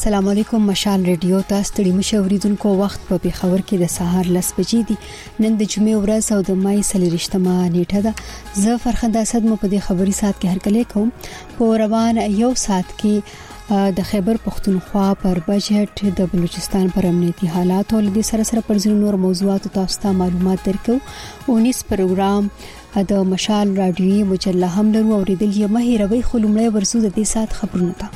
السلام علیکم. مشال ریډیو تاسو ستړي مشوریدونکو وخت په پیښور کې د سهار 10 بجې دي. نن د جمعې ورځ او د مای 23مه نیټه ده. زه فرخنده اسد مو په دې خبري سات کې هرکلی کوم. په روان یو سات کې د خیبر پختونخوا پر بجټ د بلوچستان پر امنیتي حالات او د سره پر ځینو نور موضوعات تاسو ته معلومات درکو. 19 پروګرام د مشال رادیوي مجله هم لرو او ریدل یې مهیروي خلومړی ورسو د دې سات خبرونه ته.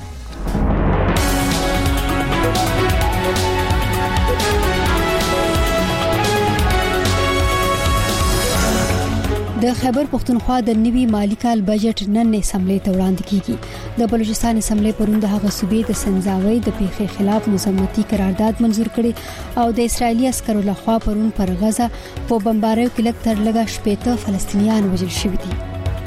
د خیبر پختونخوا د نوي مالی کال بجټ نن اسمبلی ته وړاندې کیږي. د بلوچستان اسمبلی پروند هغه صوبې د سنځاوي د پیښې خلاف مزمتي قرارداد منزور کړي او د اسرایلی عسکرو لخوا پرون پر غزه په بمباریو کې لږ تر لږه 80 فلسطینیان وژل شوي دي.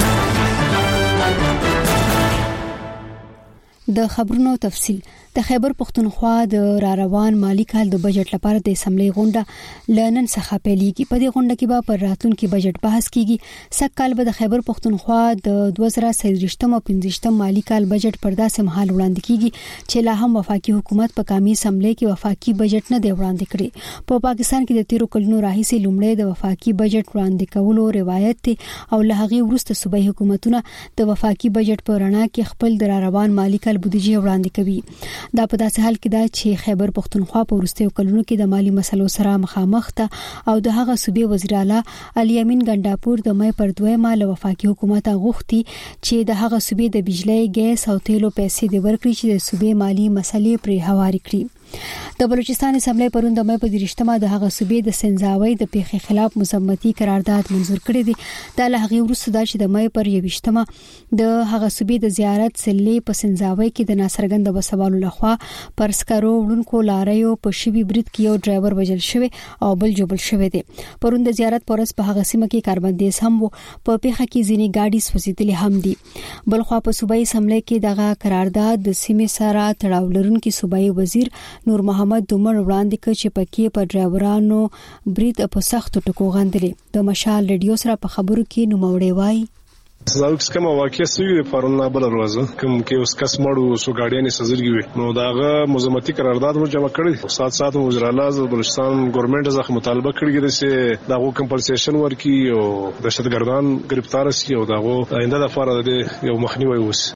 د خبرونو تفصيل. د خیبر پختونخوا د راروان مالی کال د بجټ لپاره د اسمبلی غونډه لنن څخه پیلېږي. په دې غونډه کې به پر راتلونکي بجټ بحث کیږي. سکهال به د خیبر پختونخوا د 2023 او 25 مالی کال بجټ پر داسې مهال وړاندې کیږي چې لا هم وفاقي حکومت په قومي اسمبلی کې وفاقي بجټ نه دی وړاندې کړی. په پاکستان کې د 13 کلونو راهیسې لومړی د وفاقي بجټ وړاندې کولو روایت دی او له هغه وروسته صوبایي حکومتونه د وفاقي بجټ په رڼا کې خپل د راروان مالی کال بودیجه وړاندې کوي. دا په داسې حال کې دا چې خیبر پختونخوا په وروستیو کلونو کې د مالی مسلو سره مخامخ ده او د هغه صوبې وزیر اعلی علي امین ګنداپور د مې پر 2 ماله وفاقي حکومت غوښتي چې د هغه صوبې د بجلی، ګیس او تیلو پیسې د ورکړي چې د صوبې مالی مسلې پر هواري کړي. د بلوچستان اسمبلی پرون د مې په 23مه د هغه صوبې د سنځاوي د پیښې خلاف مزمتي قرارداد منزور کړی دی. دا له هغه وروسته دا چې د مې پر 21مه د هغه صوبې د زیارت سلې په سنځاوي کې د ناصرګند بسوالو لخوا پر سکرو وړونکو لاریو په شوی برید کې یو ډرایور وژل شوی او بل جوړل شوی دی. پرون د زیارت پرس په هغه سیمه کې کاربندیز هم وو. په پیښه کې ځینې گاډي سوځېدلې هم دي. بلخوا په صوبایي اسمبلی کې دغه قرارداد د سیمې سره تړاو لرونکي صوبایي وزیر نور محمد دومر وړاندې کړ چې پکې په ډرایورانو برید په سختو ټکو غندلې. د مشال ریډیو سره په خبرو کې نوموړی وایي زاوکس کوم واقعي سوي پرون نه بل ورځ کوم کې اوس کس مړو سو گاډیانې سزرګي وي نو داغه مزمتي قرارداد مو جمع کړی. سات وزیر اعلی بلوچستان ګورنمنت ځخ مطالبه کړی چې داغه کمپنسیشن ورکي او دهشتګردان گرفتار شي او داغه آینده د فار د یو مخنیوي وس.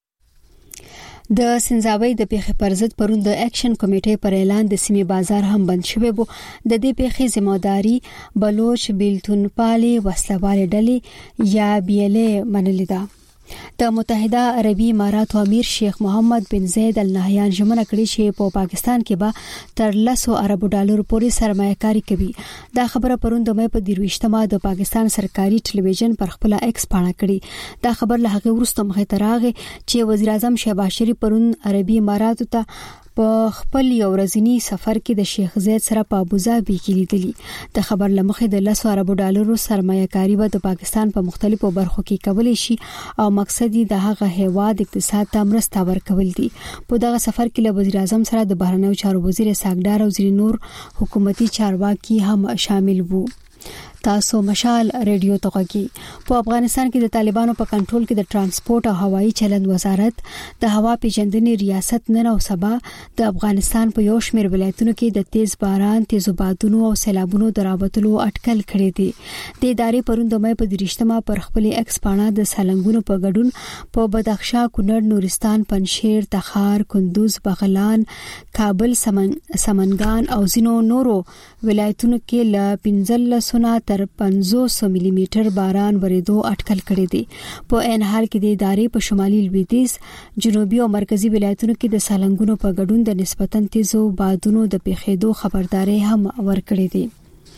د سنځاوي د پیښې پر ضد پرون د اکشن کمیټې پر اعلان د سیمې بازار هم بند شوی وو. د دې پیښې ذمہداري بلوچ بیلتونپالي وسلوال ډلې یا بیلې منلې ده. د متحده عربي اماراتو امیر شیخ محمد بن زید ال نهیان ژمنه کړې چې په پاکستان کې به تر 100 ارب ډالر پورې سرمایه‌کاري کوي. دا خبره پرون د مې په 23مه د پاکستان سرکاري ټلویزیون پر خپل ایکس پاڼه کړې. دا خبر له هغه وروسته مخې ته راغی چې وزیر اعظم شهباز شریف پرون عربي اماراتو ته په خپل یو ورځنی سفر کې د شیخ زید سره په ابوظبي کې لیدلی. د خبر لمخې د 100 ارب ډالرو سرمایه‌کاري به د پاکستان په مختلفو برخو کې کولای شي او مقصد یې د هغه هیواد اقتصاد ته مرسته ورکول دي. په دغه سفر کې له وزیر اعظم سره د بهرنیو چارو وزیر ساګدار او ځینې نور حکومتي چارواکي هم شامل وو. تاسو مشال ریډیو ته غږی. په افغانستان کې د طالبانو په کنټرول کې د ترانسپورت او هوایي چلند وزارت د هوا پیژندنې ریاست نن او سبا د افغانستان په یو شمېر ولایتونو کې د تیز باران، تیزو بادونو او سیلابونو د راوتلو اټکل کړی دی. د ادارې پرون د مې په 23مه پر خپل ایکس پاڼه د سالنګونو په ګډون په بدخشان، کونړ، نورستان، پنشیر، تخار، کندوز، بغلان، کابل، سمنګان او ځینو نورو ولایتونو کې ل 15 تر 500 ملي میټر باران ورېدو اټکل کړی دی. په عین حال کې د ادارې په شمالي لویدیځ، جنوبي او مرکزي ولایتونو کې د سالنګونو په ګډون د نسبتاً تیزو بادونو د پیښېدو خبرداري هم ورکړې دي.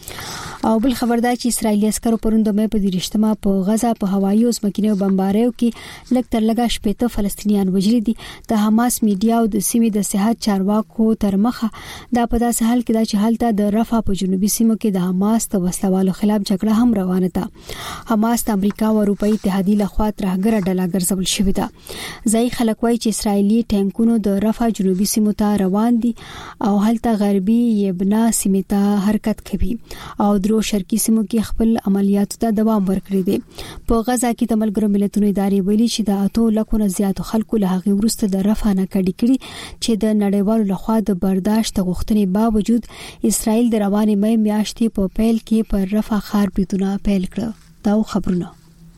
او بل خبردار چې اسرایلی عسکرو پرون د مې په 23مه په غزه په هوایي او ځمکنیو بمباریو کې لږ تر لږه 80 فلسطینیان وژلي دي. د حماس میډیا او د سیمې د صحت چارواکو تر مخه دا په داسې حال کې دا چې هلته د رفح په جنوبي سیمو کې د حماس د وسلوالو خلاف جګړه هم روانه ده. حماس د امریکا او اروپאי اتحادیې لخوا ترهګره ډله ګرځول شوې ده. ځای خلک وایي چې اسرایلی ټانکونو د رفح جنوبي سیمو ته روان دي او هلته غربي یبنا سیمې ته حرکت کوي او نورو شرقي سیمو کې خپل عملیاتو ته دوام ورکړی دی. په غزا کې د ملګرو ملتونو ادارې ویلي چې د 8 لکو نه زیاتو خلکو له هغې وروسته د رفح نه کډې کړي چې د نړیوالو لخوا د برداشت غوښتنې باوجود اسرائیل د روانې مې میاشتې په پیل کې پر رفح ښار بریدونه پیل کړ. دا خبرونه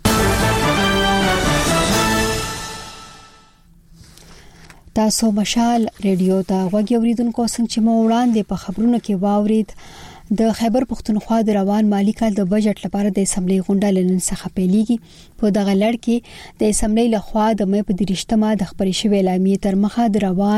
تاسو مشال ریډیو ته غوږی اوریدونکو څنګه چې مو وړاندې په خبرونو کې واورید د خیبر پختونخوا د روان مالی کال د بجټ لپاره د اسمبلی غونډه لنن څخه پیلېږي. په دغه لړ کې د اسمبلی لخوا د مې په 30مه د خبرې شوې اعلامیې تر مخه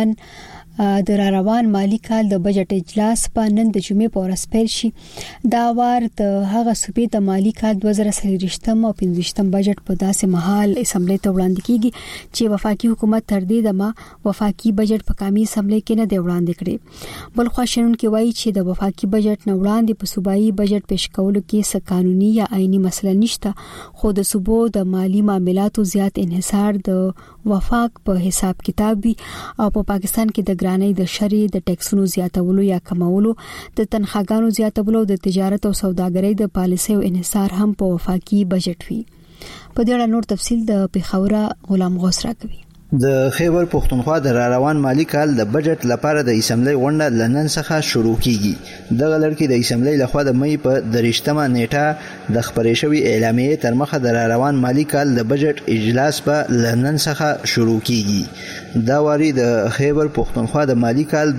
د روان مالی کال د بجټ اجلاس په نن د جمعې په ورځ پیل شي. دا وار د هغه صوبې د مالی کال 2023 او 25 بجټ په داسې مهال اسمبلی ته وړاندې کیږي چې وفاقي حکومت تر دې دمه وفاقي بجټ په قومي اسمبلی کې نه دی وړاندې کړی. بل خو شنونکو وایي چې د وفاقي بجټ نه وړاندې په صوبایي بجټ پیش کولو کې څه قانوني یا آئینی مسله نشته، خو د صوبو د مالی معاملاتو زیات انحصار د وفاق په حساب کتاب وي او په پاکستان کې د ګرانۍ د شری د ټیکسونو زیاتولو یا کمولو، د تنخواګانو زیاتولو، د تجارت او سوداګرۍ د پالیسیو انحصار هم په وفاقي بجټ وي. په دې اړه نور تفصیل د پیښور غلام غوث راکوي. د خیبر پختونخوا د روان مالی کال د بجټ لپاره د اسمبلی غونډه لنن څخه شروع کیږي. دغه لړ کې د اسمبلی لخوا د مې په 30مه نیټه د خبرې شوې اعلامیې تر مخه د روان مالی کال د بجټ اجلاس په لنن څخه شروع کیږي. دا واری د خیبر پختونخوا د مالی کال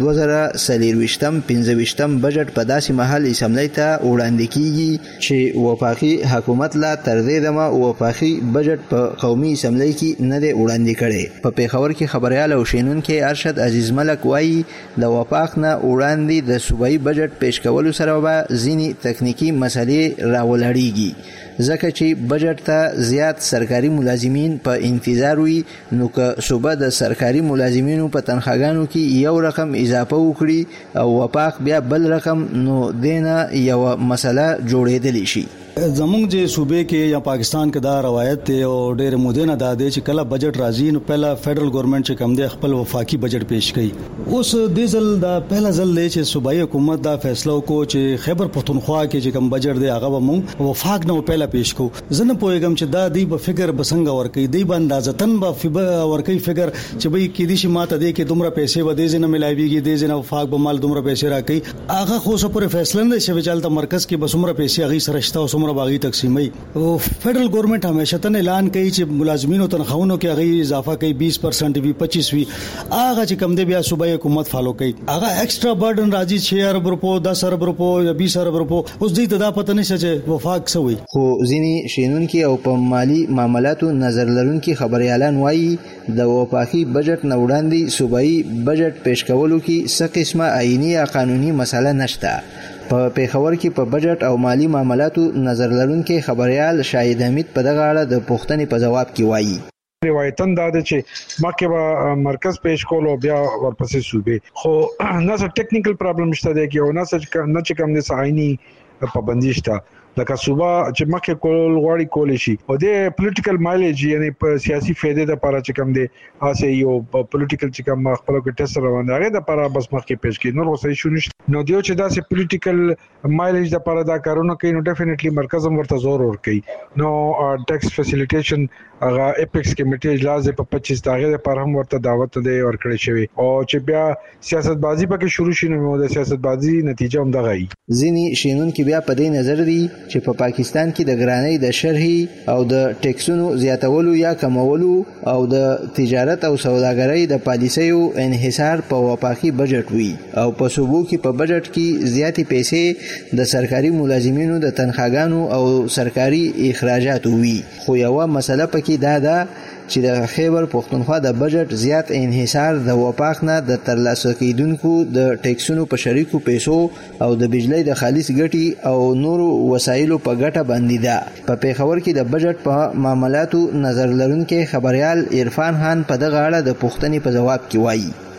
2023-25 بجټ په داسې مهال اسمبلی ته وړاندې کیږي چې وفاقي حکومت لا تر دې دمه وفاقي بجټ په قومي اسمبلی کې نه دی وړاندې کړی. په پیښور کې خبريال او شینونکو ارشد عزیز ملک وایي د وفاق نه وړاندې د صوبایي بجټ پیش کولو سره به ځینی تکنیکی مسلې راولړيږي، ځکه چې بجټ ته زیات سرکاري ملازمین په انتظار وي. نو که صوبه د سرکاري ملازمینو په تنخواګانو کې یو رقم اضافه وکړي او وفاق بیا بل رقم، نو دینه یو مسله جوړېدلی شي. زمونږ چې صوبې کې یا پاکستان کې دا روایت دی او ډېر مودې نه دا دی چې کله بجټ راځي نو پهلا فدرل ګورنمنت چې کوم دی خپل وفاقي بجټ پیش کوي. اوس د ځل دا پهلا ځل دی چې صوبایي حکومت دا فیصله وکړو چې خیبر پختونخوا کې چې کوم بجټ دی هغه مو وفاق نه پهلا پیش کو. زنه پوهیږم چې دا دی په فکر بسنګ ورکي دی باندازتن به ورکي فکر چې به کې دي چې ماته دی کې دومره پیسې و دې نه ملایويږي، دې نه وفاق به مال دومره پیسې راکړي. هغه خو څه پر فیصله نه شي چې چلته مرکز کې بس عمره پیسې هغه سرشتہ او عمره باغی تقسیمي. او فدرل ګورنمنت همیشه تن اعلان کوي چې ملازمینو تنخواهونو کې هغه اضافه کوي 20% وی 25 وی، هغه چې کم دی بیا صوبایي حکومت فالو کوي. هغه ایکسترا برډن راځي 6 ارب روپو 10 ارب روپو یا 20 ارب روپو. اوس دې ته دا پته نشته چې وفاق څه وي. خو ځینی شینونکو او په مالی معاملاتو نظر لرونکو خبريالان وایي د وفاقي بجټ نه وړاندې صوبایي بجټ پیش کولو کې څه قسمه آئینی یا قانوني مسله نشته. په پیښور کې په بجټ او مالی معاملاتو نظر لرونکو خبريال شاهد حمید په دغه اړه د پوښتنې په جواب کې وایي روایتن دا چې مکه به مرکز پیش کولو بیا ورپسې صوبې، خو نه څه ټیکنیکل پرابلم شته دی کې او نه چې کوم د آئینی پابندي شته. لکه صوبه چې مکه کول غواړي کول شي او د پولیټیکل مایلیج یعنی په سیاسي فائدې لپاره چې کوم دی اسه یو پولیټیکل چې کوم خپل کې ټیسټ روان دی هغه لپاره بس مکه پیش کړي، نو وسه شو نشته. نو دیو چې دا سه پولیټیکل مایلیج لپاره دا کارونه کوي نو ډیفینیټلی مرکز هم ورته زور ور کوي. نو ټیکس فیسیلیټیشن هغه اپیکس کمیټي اجلاس په 25 تاریخ لپاره هم ورته دعوت دی ورکړی شوی او چې بیا سیاست بازی پکې شروع شي نو د سیاست بازی نتیجه هم دغه ای. ځینی شینونکو بیا په دې نظر دي چې په پاکستان کې د ګرانۍ د شرحي او د ټیکسونو زیاتولو یا کمولو او د تجارت او سوداګرۍ د پالیسیو انحصار په وفاقي بجټ وي او په صوبو کې په بجټ کې زیاتې پیسې د سرکاري ملازمینو د تنخواګانو او سرکاري اخراجاتو وي. خو یو مسله پکې دا ده چې د خیبر پختونخوا د بجټ زیات انحصار د وفاق نه د ترلاسه کیدونکو د ټیکسونو په شریکو پیسو او د بجلی د خالص ګټي او نورو وسایلو په ګټه باندې ده. په پیښور کې د بجټ په معاملاتو نظر لرونکو خبريال عرفان خان په دغه اړه د پوښتنې په جواب کې وایي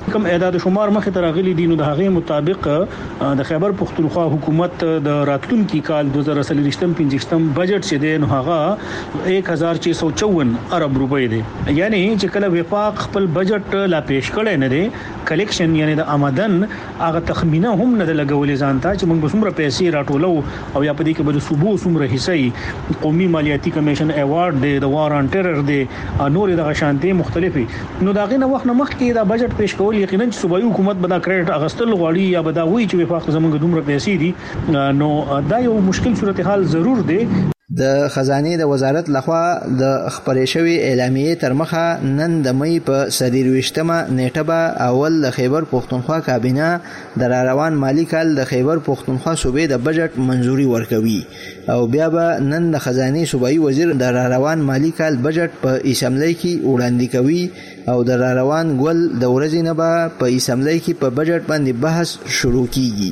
کوم اعداد شمار مخه ترغلي دي نو د هغه مطابق د خیبر پختونخوا حکومت د راتلونکي کال 2023-25 بجټ چې دی نو هغه 1654 ارب روپۍ دی. یعنی چې کله وفاق خپل بجټ لا پیش کړي نه دی کلیکشن یعنی د آمدن هغه تخمینه هم نه لګولې ځانته چې موږ څومره پیسې راټولو او یا په دې کې به صوبو څومره حصہ قومي مالیاتي کمیشن ایوارډ دی د وار ان ټیرر دی نور د غشانتي مختلفي نو دا غینه وخت نه مخکې دا بجټ پیش کول یقینا چې صوبایي حکومت به دا کریډټ اغستل غواړي یا به دا وایي چې وفاق زمونږ دومره پیسې دي نو دا یو مشکل صورتحال ضرور دی. د خزانه د وزارت لخوا د خبرې شوی اعلامیه تر مخه نن د مې په 23مه نیټه به اول د خیبر پختونخوا کابینه د روان مالی کال د خیبر پختونخوا صوبې د بجټ منزوري ورکوي او بیا به نن د خزانه صوبایي وزیر د روان مالی کال بجټ په اسمبلی کې وړاندې کوي او د روان ګل د ورځې نه به په اسمبلی کې په بجټ باندې بحث شروع کیږي.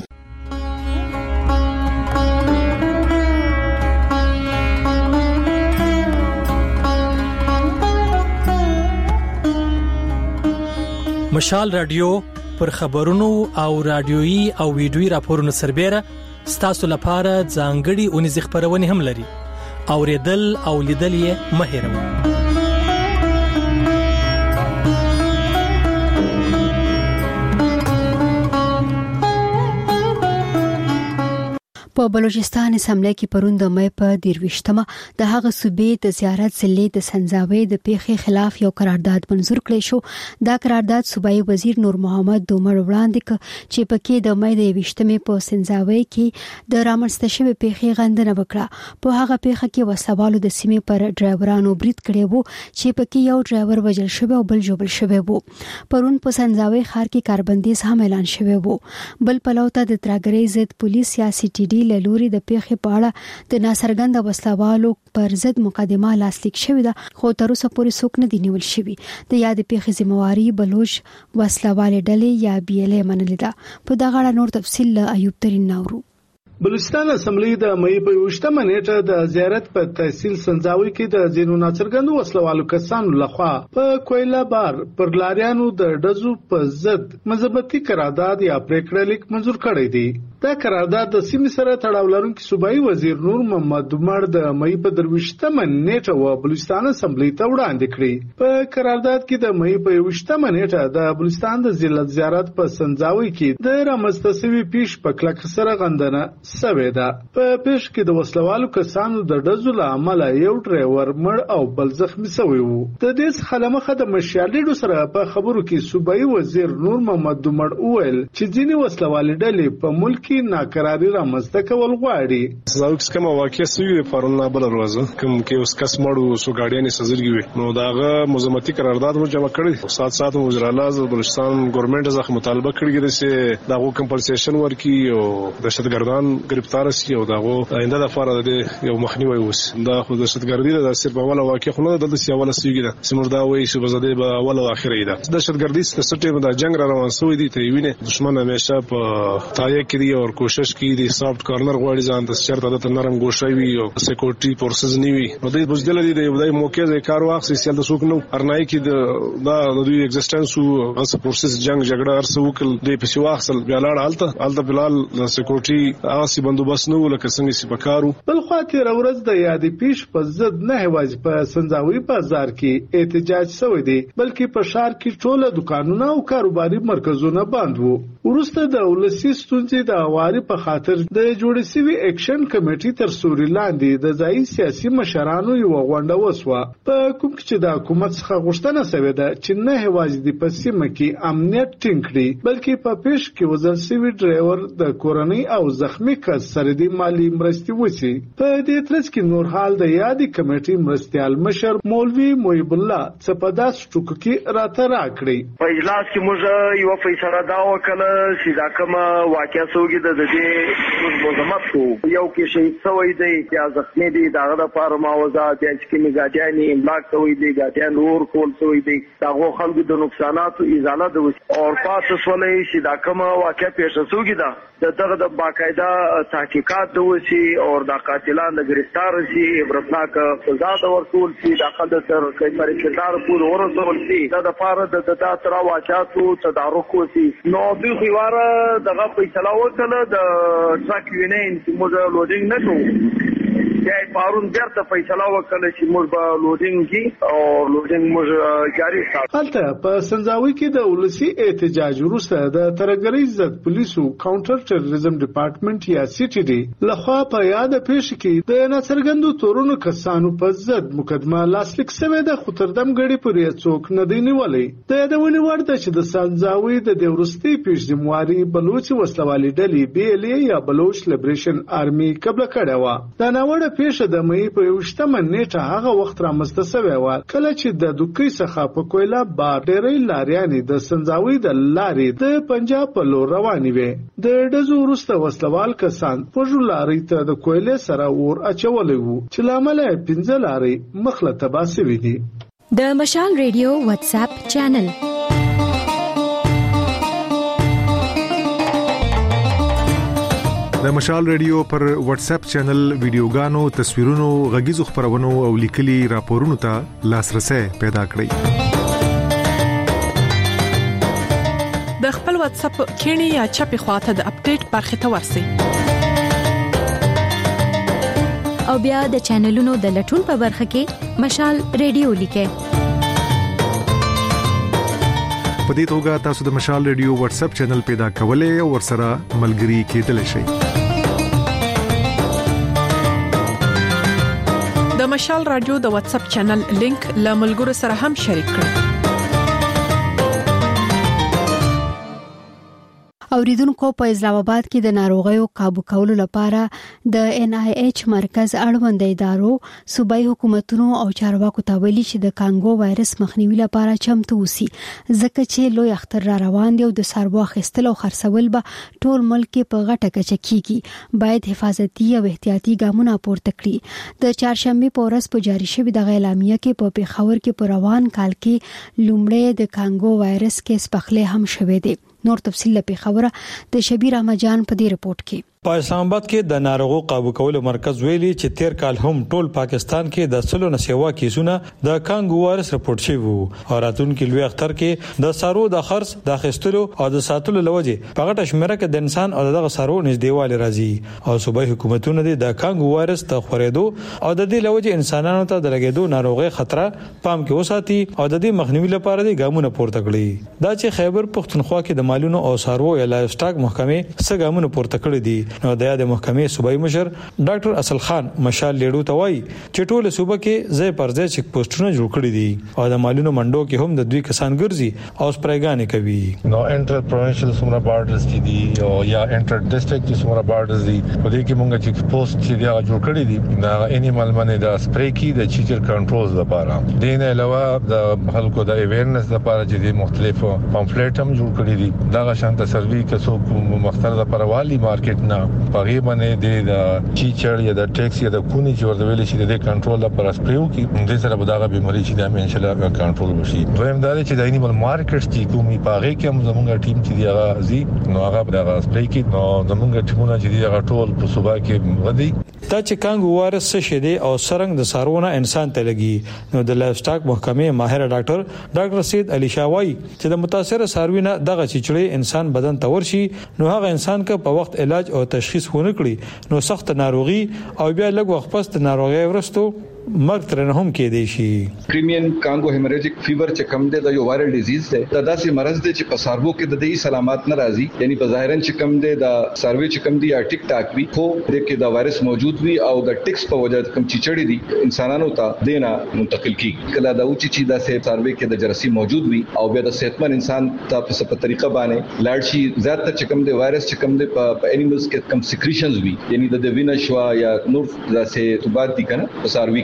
مشال رادیو پر خبرونو او رادیويي او ویډیويي راپورونو سربېره ستاسو لپاره ځانګړي اونیز خبرونه هم لري. اوریدل او لیدل یې مه هېروئ. په بلوچستان اسمبلی کې پرون د مې په 23مه د هغه صوبې د زیارت ضلع د سنځاوي د پیښې خلاف یو قرارداد منزور کړی شو. دا قرارداد صوبایي وزیر نور محمد دومر وړاندې ک چې پکې د مې د 23مه په سنځاوي کې د رامنځته شوی پیښې غندنه وکړه. په هغه پیښه کې وسوالو د سیمې پر ډرایورانو برید کړی وو چې پکې یو ډرایور وژل شوی او بل جوړل شوی وو. پرون په سنځاوي ښار کې کاربندیز هم اعلان شوی وو. بل پلوته د ترګری ضد پولیس یا سی ټي ډي لوري د پیښې په اړه د ناڅرګند وسلوالو پر ضد مقدمه لاسلیک شوې ده خو تر اوسه پورې څوک نه دی نیول شوی. د یاد پیښې ذمہواری بلوچ وسلوالې ډلې یا بي ال ای منلې ده. په دغه اړه نور تفصیل له ایوب ترين نورو. بلوچستان اسمبلی د مې په 28مه نیټه د زیارت په تحصیل سنځاوي کې د ځینو ناڅرګندو وسلوالو کسانو لخوا په کویلا بار پر لاریانو د ډزو په ضد مذهبي قرارداد یا پریکړه لیک منزور کړی دی. دا قرارداد د سیمې سره تړاو لرونکي صوبایي وزیر نور محمد دومر د مې په 23مه نیټه و بلوچستان اسمبلی ته وړاندې کړی. په قرارداد کې د مې په 28مه نیټه د بلوچستان د ضلع زیارت په سنځاوي کې د رامنځته شوی پیښ په کلک سره غندنه سوي ده. په پیښ کې د وسلوالو کسانو د ډزو له امله یو ډرایور مړ او بل زخمی شوی وو. د دې څخه مخه د مشالېډو سره په خبرو کې صوبایي وزیر نور محمد دومر وویل چې ځینې وسلوالې ډلې په ملک کې ناکراری رامنځته کول غواړي. زاوکس کوم واقع سوي پرون بل ورځ کوم کې اوس کس مړو سو ګاډیانې سزرګي وي نو داغه مزمتي قرارداد مو جمع کړی. سات وزیر اعلی بلوچستان ګورنمنت ځخ مطالبه کړی چې داغه کمپنسیشن ورکي او دهشتګردان گرفتار شي او داغه آینده د فار د یو مخنیوي وس. دا خو دهشتګردي د صرف اوله واقع خو نه د سیاوله سویګي ده سمور دا وایي چې بزاده به اوله او اخره ده. دهشتګردي ستاسو د جنگ را روان سوی دي ته ویني دشمن همیشه په تایه کې دی او کوشش کوي د سافټ کارنر غواړي ځان د چرته د نرم ګوشوي وي او سکیورټي فورسز نیوي نو د بوزدل دي د یو موقع د کار واخ سیل د سوق نو ارنای کې د دوی ایگزیسټنس او اس فورسز جنگ جګړه ارسو وکړ د پښو واخل بیا لاړ الته بلال د سکیورټي آسی بندوبست نو لکه څنګه چې پکارو. بل خو تیر ورځ د یادې پیښ په ضد نه هواج په سنځاوي بازار کې احتجاج شوی دی بلکې په ښار کې ټوله دکانونه او کاروباري مرکزونه بند وو. ورسته د ولسی ستونزې د اواري په خاطر د جوړ شوی اکشن کمیټې تر سوري لاندې د ځای سیاسي مشرانو یو غونډه وسوه په کوم چې د حکومت څخه غوښتنه شوې ده چې نه هواج د پسیمه کې امنیت ټینګ کړي بلکې په پیښ کې وزل شوی ډرایور د کورنۍ او زخمی کس سره د مالی مرستې وسی. په دې ترڅ کې نور حال د یادې کمیټې مرستيال مشر مولوي محب الله صفداس ټوک کې راته راکړي. په اجلاس کې موږ یو فیصله دا وکړه چې دا کوم واقعیا سوګي کې د دې مزمت کو یو کې شهید شوی دی یا زخمی دی داغه د لپاره معاوضات یا چې میګاټیانی املاک شوی دی ګاټیان ور کول شوی دی داغه خلکو د نقصانات ازاله د او پاتې سولې چې دا کوم واقع پیښ شوی دا دغه د باقاعده تحقیقات دوسی او د قاتلانو گرفتار شي عبرتناک سزا د ورکول شي داخل تر کیفر کردار پور ورسول شي دا د پاره د تر واقعاتو تدارک وسی نو دوی خيواره دغه فیصله وکړه د ټرک یونین چې موږ لوډینګ نه کوو یای پارون درته فیصله وکړه چې موږ به لوډینګ کی او لوډینګ موږ جاری ساتو. هلته په سنځاوي کې د ولسی احتجاج وروسته د ترګری ضد پولیسو کاونټر ټیرریزم ډپارټمنټ یا سی ټی ډي لخوا په یاد پیښ کې د ناڅرګندو تورونو کسانو په ضد مقدمه لاسلیک شوې ده خو تر دم غړي پرې څوک نه دی نیولې. د یادونې وړ ده چې د سنځاوي د ورستي پیښدمواري بلوچ وسلوالي ډلې بي ال اي یا بلوچ لیبریشن آرمي قبل کړه و. دا نوړه پیښه د مې په 28 نیټه هغه وخت رامنځته شوې و کله چې د دوکۍ څخه په کویلا بار ډېرې لاریانې د سنځاوي د لارې د پنجاب په لور روانې وې. د دزو وروسته وسلوال کسان په جولاري ته د کویلې سره ور اچولې وو چې لامل 15 لارې مخله تباسي وې دي. د مشال ریډیو واتس اپ چینل د مشال ریډیو پر واتس اپ چینل ویډیوګانو تصویرونو غږیزو خبرونو او لیکلي راپورونو ته لاسرسي پیدا کړئ. د خپل واتس اپ کینی یا چپی خواته د اپډیټ برخه ته ورسئ او بیا د چینلونو د لټون په برخه کې مشال ریډیو لیکئ. په دې توګه تاسو د مشال ریډیو واتس اپ چینل پیدا کولای او ورسره ملګري کېدلی شئ. د مشال رادیو د واتس اپ چینل لینک له ملګرو سره هم شریک کړئ. اوریدونکو په اسلام آباد کې د ناروغیو काबू کولو لپاره د NIH مرکز اړوند ادارو صوبایي حکومتونو او چارواکو ته ویلي چې د کانګو وایرس مخنیوي لپاره چمتو وسی ځکه چې لوی اختر را روان دی او د سارو اخیستل او خرڅول به ټول ملک په غټه کچه کیږي. باید حفاظتي او احتیاطي ګامونه پورته کړي. د چهارشنبه په ورځ په جاری شوی د اعلامیه کې په پیښور کې په روان کال کې لومړی د کانګو وایرس کیس پخله هم شوه دی. نور تفصیل په خبره د شبیر احمد جان په دې رپورت کې. په اسلام آباد کې د ناروغو काबू کولو مرکز ویلي چې تیر کال هم ټول پاکستان کې د سلو نسوا کیسونه د کانګو وایرس رپورت شوی وو او راتلونکي لوی اختر کې د سارو د خرڅ د اخیستلو او د ساتلو لوجه په غټه شمیره کې د انسان او دغه سارو نږدېواله راځي او صوبایي حکومتونه د کانګو وایرس ته خورېدو او د دې لوجه انسانانو ته د لګېدو ناروغي خطر پام کې وساتي او د دې مخنیوي لپاره د ګامونه پورته کړي. دا چې خیبر پختونخوا کې د مالونو او سارو یا لایف سټاک محکمې څخه ګامونه پورته کړي دي. نو د محکمې صوبایي مشر ډاکټر اصل خان مشال لیډو ته وایي چې ټول صوبه کې ځای پر ځای چک پوسټونه جوړ کړي دي او د مالونو منډو کې هم د دوی کسان ګرځي او سپرایګانې کوي. نو انټر پروینشل سمرا بارډرز دي او یا انټر ډیسټریکټ سمرا بارډرز دي په دې کې موږ چک پوسټ چې دا جوړ کړي دي دا انیمال باندې د سپری کې د چیچر کنټرولز لپاره دین علاوه د خلکو د اویرنس لپاره چې د مختلفو پامفلیټ هم جوړ کړي دي دا شانته سروي کڅو مختلفه لپاره والی مارکیټ نه هغه باندې د چیچر یا د ټیکس یا د کونی چې ورته ویل شي د کنټرول لپاره سپریو کې د سره بداغه بیماری چې د ان شاء الله کنټرول وشي. دویم دا چې د انیمل مارکیټس چې کومي پاغه کې هم زموږ ټیم چې دی هغه زی نو هغه بداغه سپری کې نو زموږ ټیمونه چې دی هغه ټول په صوبا کې ودی. دا چې کانګو وایرس څه دی او سرنګ د سارونه انسان ته لګي نو د لایف سټاک محکمې ماهر ډاکټر سید علي شاوای چې د متاثر ساروینه دغه چیچړې انسان بدن ته ورشي نو هغه انسان که په وخت علاج او تشخیص ونه کړي نو سخت ناروغي او بیا لږ وخت پس د ناروغي ورستو مرګ ترنه هم کې دی شي. پریمین کانګو هیموریجیک فیور چې کم دی د یو وایرل ډیزیز دی دا داسې مرض دی چې په سارو کې د دې سلامات نه راځي یعنی په ظاهرن چې کم دی د سروي چې کم دی یا ټیک ټاک وي خو د کې د وایرس موجود وي او د ټیکس په وجه کم چیچړې دي انسانانو ته دینا منتقل کی کله دا اوچ چې د سروي کې د جراثیم موجود وي او بیا د صحتمن انسان ته په څه طریقه باندې لاړ شي زیاتره چې کم دی وایرس چې کم دی په انیملز کې کم سیکریشنز وي یعنی د وینه شوا یا نور داسې توبات دي کنه په سروي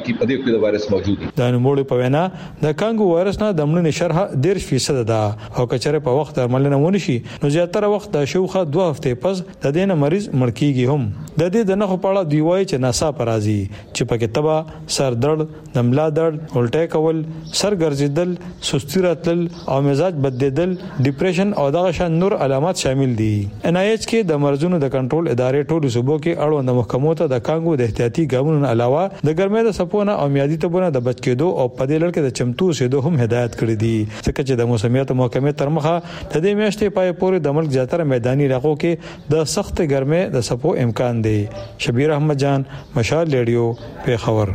کې په دې کې د وایرس موجود دي. د نوموړي په وینا د کانګو وایرس نه د مړینې شرح 10% ده او کچره په وخت درملنه ونشي نو زیاتره وخت د شوخه 2 هفته پس د دې مریض مړ کیږي هم. د دې د نخو په اړه دی وایي چې ناسا پرازي چې په کې تبا سر درد دملا درد الټه کول سر ګرځیدل سستی راتل او مزاج بدلیدل ډیپریشن او دغه شان نور علامات شامل دي. NIH کې د مرزونو د کنټرول ادارې ټولو صوبو کې اړوند محکمو ته د کانګو د احتیاطي ګامونو علاوه د ګرمۍ د سپونه او میادي تبونه د بچ کېدو او په دې لړ کې د چمتو اوسېدو هم هدایت کړې دي ځکه چې د موسمیات محکمې تر مخه د دې میاشتې پای پورې د ملک زیاتره میداني علاقو کې د سخت ګرمۍ د سپو امکان دی. شبیر احمد جان، مشال ریډیو، پیښور.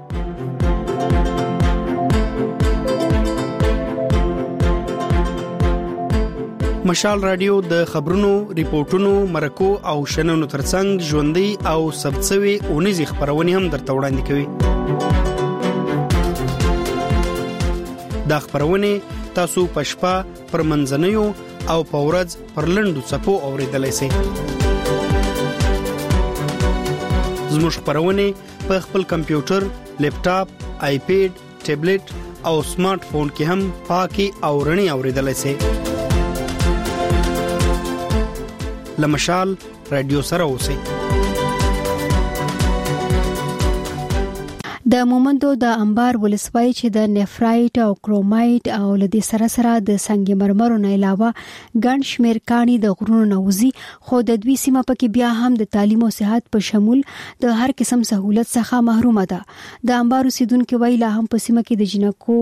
مشال رادیو د خبرونو، ریپورتونو، مرکو او شننو ترڅنګ ژوندۍ او سبڅوي اونیزي خبرونه هم درته وړاندې کوي. دا خبرونه تاسو پښپا پر منځنیو او پورز پر لندو صفو اوریدلای شئ. زموږ خبرونه په خپل کمپیوټر، لیپټاپ، آیپیډ، ټابلیټ او سمارټ فون کې هم پاکي او رڼي اوریدلای شئ. لمشال رادیو سره اوسئ. د مومندو د انبار ولسوالۍ چې د نفرایټ او کرومایټ او لدی سره د سنگ مرمرو نه علاوه ګڼ شمیر کانی د غرونو نوزي خو د دوی سیمه پکې بیا هم د تعلیم او صحت په شمول د هر قسم سہولت څخه محرومه ده. د انبار اوسیدونکو ویلا هم په سیمه کې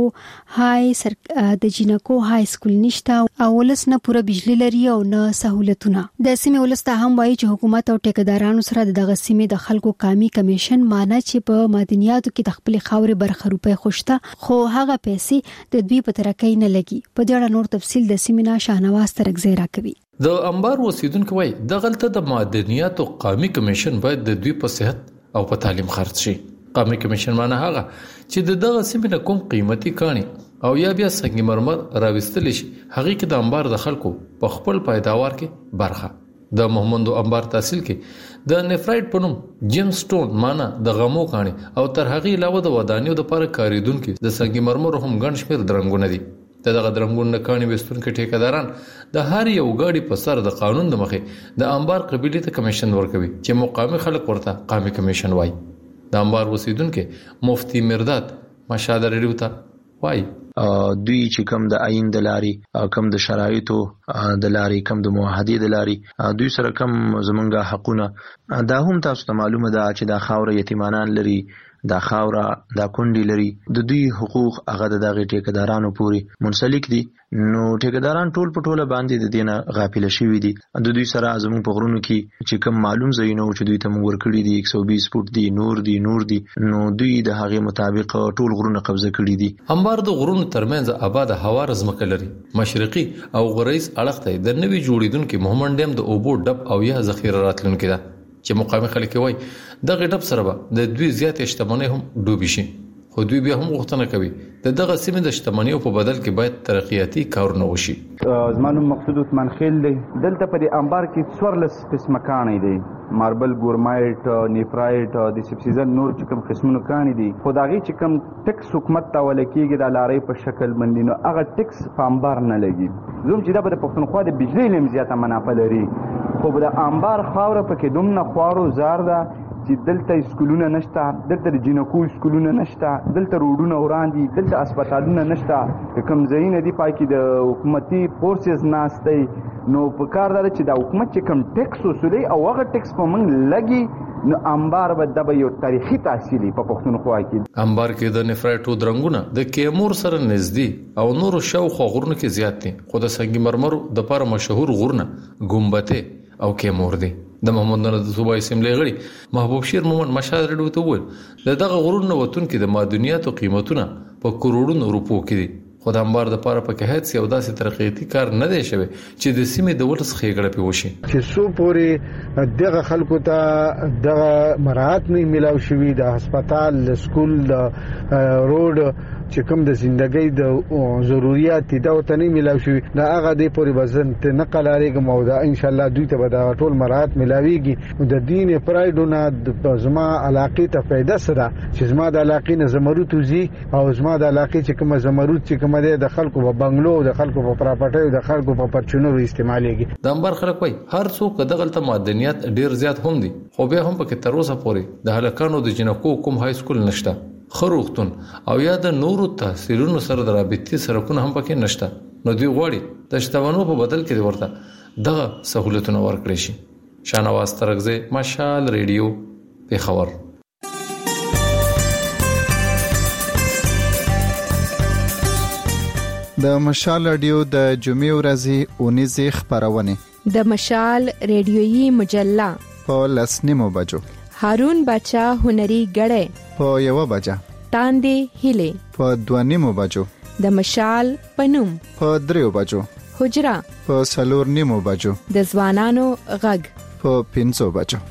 د جنکو های سکول نشته او ولس نه پوره بجلی لري او نه سہولتونه. د سیمه ولس ته هم وایي چې حکومت او ټیکدارانو سره دغه سیمه د خلکو قومي کمیشن معنی چې په مدنیاتو د خپل خاورې برخه روپۍ خوشته خو هغه پیسې د دوی په ترکې نه لګي. په دې اړه نور تفصیل د سیمینا شاهنواز ترغزی راکوي. د انبار وسیدونکو وایي د غلطه د مدنیاتو قومي کمیشن باید د دوی په صحت او په تعلیم خرڅ شي. قومي کمیشن معنی هغه چې دغه سیمه کوم قیمتي کاني او یا بیا سنگ مرمر راوستل شي هغه کې د انبار د خلکو په خپل پیداوار کې برخه. د محمدو انبار تحصیل کې د نفرایټ په نوم جیم سټون معنی د غمو کاني او تر هغه علاوه د ودانیو د لپاره کاریدونکو د سنگ مرمر هم ګڼ شمیر درنګونه دي. دغه درنګونه کاني وستونکو ټیکداران د هر یو غاډي په سر د قانون د مخې د انبار قبيله ته کمیشن ورکوي چې مقامي خلک ورته قومي کمیشن وایي. د انبار وسیدونکو مفتی مرداد مشال ریډیو ته وایي دوی چې کم د آئین د لاري کم د شرایطو د لاري کم د معاهدې د لاري دوی سره کم زمونږه حقونه دا هم تاسو ته معلومه ده چې دا خاور یتیمانان لري دا خاوره دا کونډي لري د دوی حقوق هغه د دغه ټیکدارانو پوري منسلک دي. نو ټیکداران ټول په ټوله باندې د دینه غافل شوي دي. د دوی سره زموږ په غرونو کې چې کم معلوم زینو چې دوی ته موږ ورکړي دي 120 فوټ دي نور دي نو دوی د هغه مطابق ټول غرونه قبضه کړي دي. انبار د غرونو ترمنځ آباد هوا رزمکه لري. مشرقي او غربي اړخ ته د نوي جوړیدونکو محمد ډیم د اوبو ډب او یا ذخیره راتلونکو ده چې مقامي خلک وایي د غډب سره به د دوی زیات شتمنۍ هم ډوبې شي. خو دوی بیا هم غوښتنه کوي دغه سیمه د شتمنیو په بدل کې باید ترقیاتي کارونه وشي. زمانو مقصود عثمان خیل دی دلته په انبار کې 14 قسمه کاني دي ماربل ګورمایټ نیفرایټ د سبسیزن نور چې کوم قسمونه کاني دي خو داغي چې کوم ټیکس حکومت ته ولکېږي د لارې په شکل باندې نو هغه ټیکس په انبار نه لګي. زوم چې دا په پښتونخوا د بجلی لم زیاته منافع لري خو د انبار خاوره پکې دومره خوارو زار ده چې دلته سکولونه نشته دلته د جنکو سکولونه نشته دلته روډونه وړاندې دلته هسپتالونه نشته کوم ځایونه دي پای کې د حکومتي فورسز ناشته نو په کار دار چې د حکومت چې کوم ټیکس وسولي او هغه ټیکس په موږ لګي نو انبار به د یو تاریخي تاثیر په پښتونخوا کې. انبار کې د نفرایټو درنګونه د کیمور سره نږدې او نور شاوخوا غرونو کې زیات دي خو د سنگ مرمرو د لپاره مشهور غرونه ګمبته او کیمور دي. د محمد نور د صوبای اسمبلی غړي محبوب شیر مومن مشال ریډیو ته وویل دغه غرونو وتون کې د مدنیاتو قیمتونه په کروڑونو روپو کې دي خو د انبار د پاره په کې هیڅ یو داسې ترقیاتي کار نه دی شوی چې د سیمې د ولس خېګړه پی وشي چې سو پورې دغه خلکو ته دغه مراحت نه ملاو شوی د هسپتال سکول د روډ چې کوم د ژوندۍ د ضرورت دا ته نه ملاو شوی دا هغه د پورې وزن ته نقل لري مودا ان شاء الله دوی ته به ټول مراحت ملاويږي د دین پرایډونه د زما علاقې ته فائدہ سره چې زما د علاقې نه زمرد وزي او زما د علاقې چې کوم زمرد چې کوم د خلکو په بنگلو د خلکو په پراپرټي د خلکو په پرچونو استعمالېږي د انبار خلک وای هر څوک دغلت معدنیات ډیر زیات هم دي خو به هم پکې تر اوسه پورې د هلکانو د جنکو کوم های سکول نشته خروختون او یا د نورو تحصیلونو سره د رابطې سرکونه هم پکې نشته نو دوی غواړي د شتمنو په بدل کې ورته دغه سہولتونه ورکړي شي شانواز ترغزه مشال ریډیو پیښور د مشال ریډیو د جمعې ورځې اونیزه خبرونه د مشال ریډیويي مجله په لسنیمو بجو هارون بچا هنري غړې په 1 بجه تاندې هله په 2:30 بجو د مشال پنوم په 3 بجو حجرا په 4:30 بجو د ځوانانو غږ په 5 بجو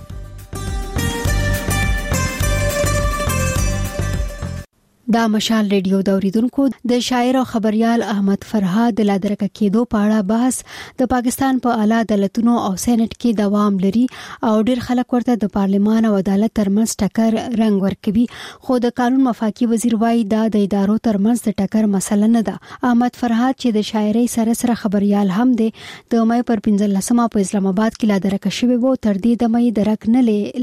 دا مشال ریډیو د اوریدونکو د شاعر او خبريال احمد فرهاد د لادرکه کېدو په اړه بحث د پاکستان په اعلی عدالتونو او سېنات کې دوام لري او ډېر خلک ورته د پارلمان او عدالت ترمنځ ټکر رنګ ورکوي خو د قانون مفاهیم وزیر وايي دا د ادارو ترمنځ د ټکر مسله نه ده احمد فرهاد چې د شاعري سره خبريال هم دی د مې پر 15مه په اسلام آباد کې لادرکه شوی وو تر دې د مې درک نه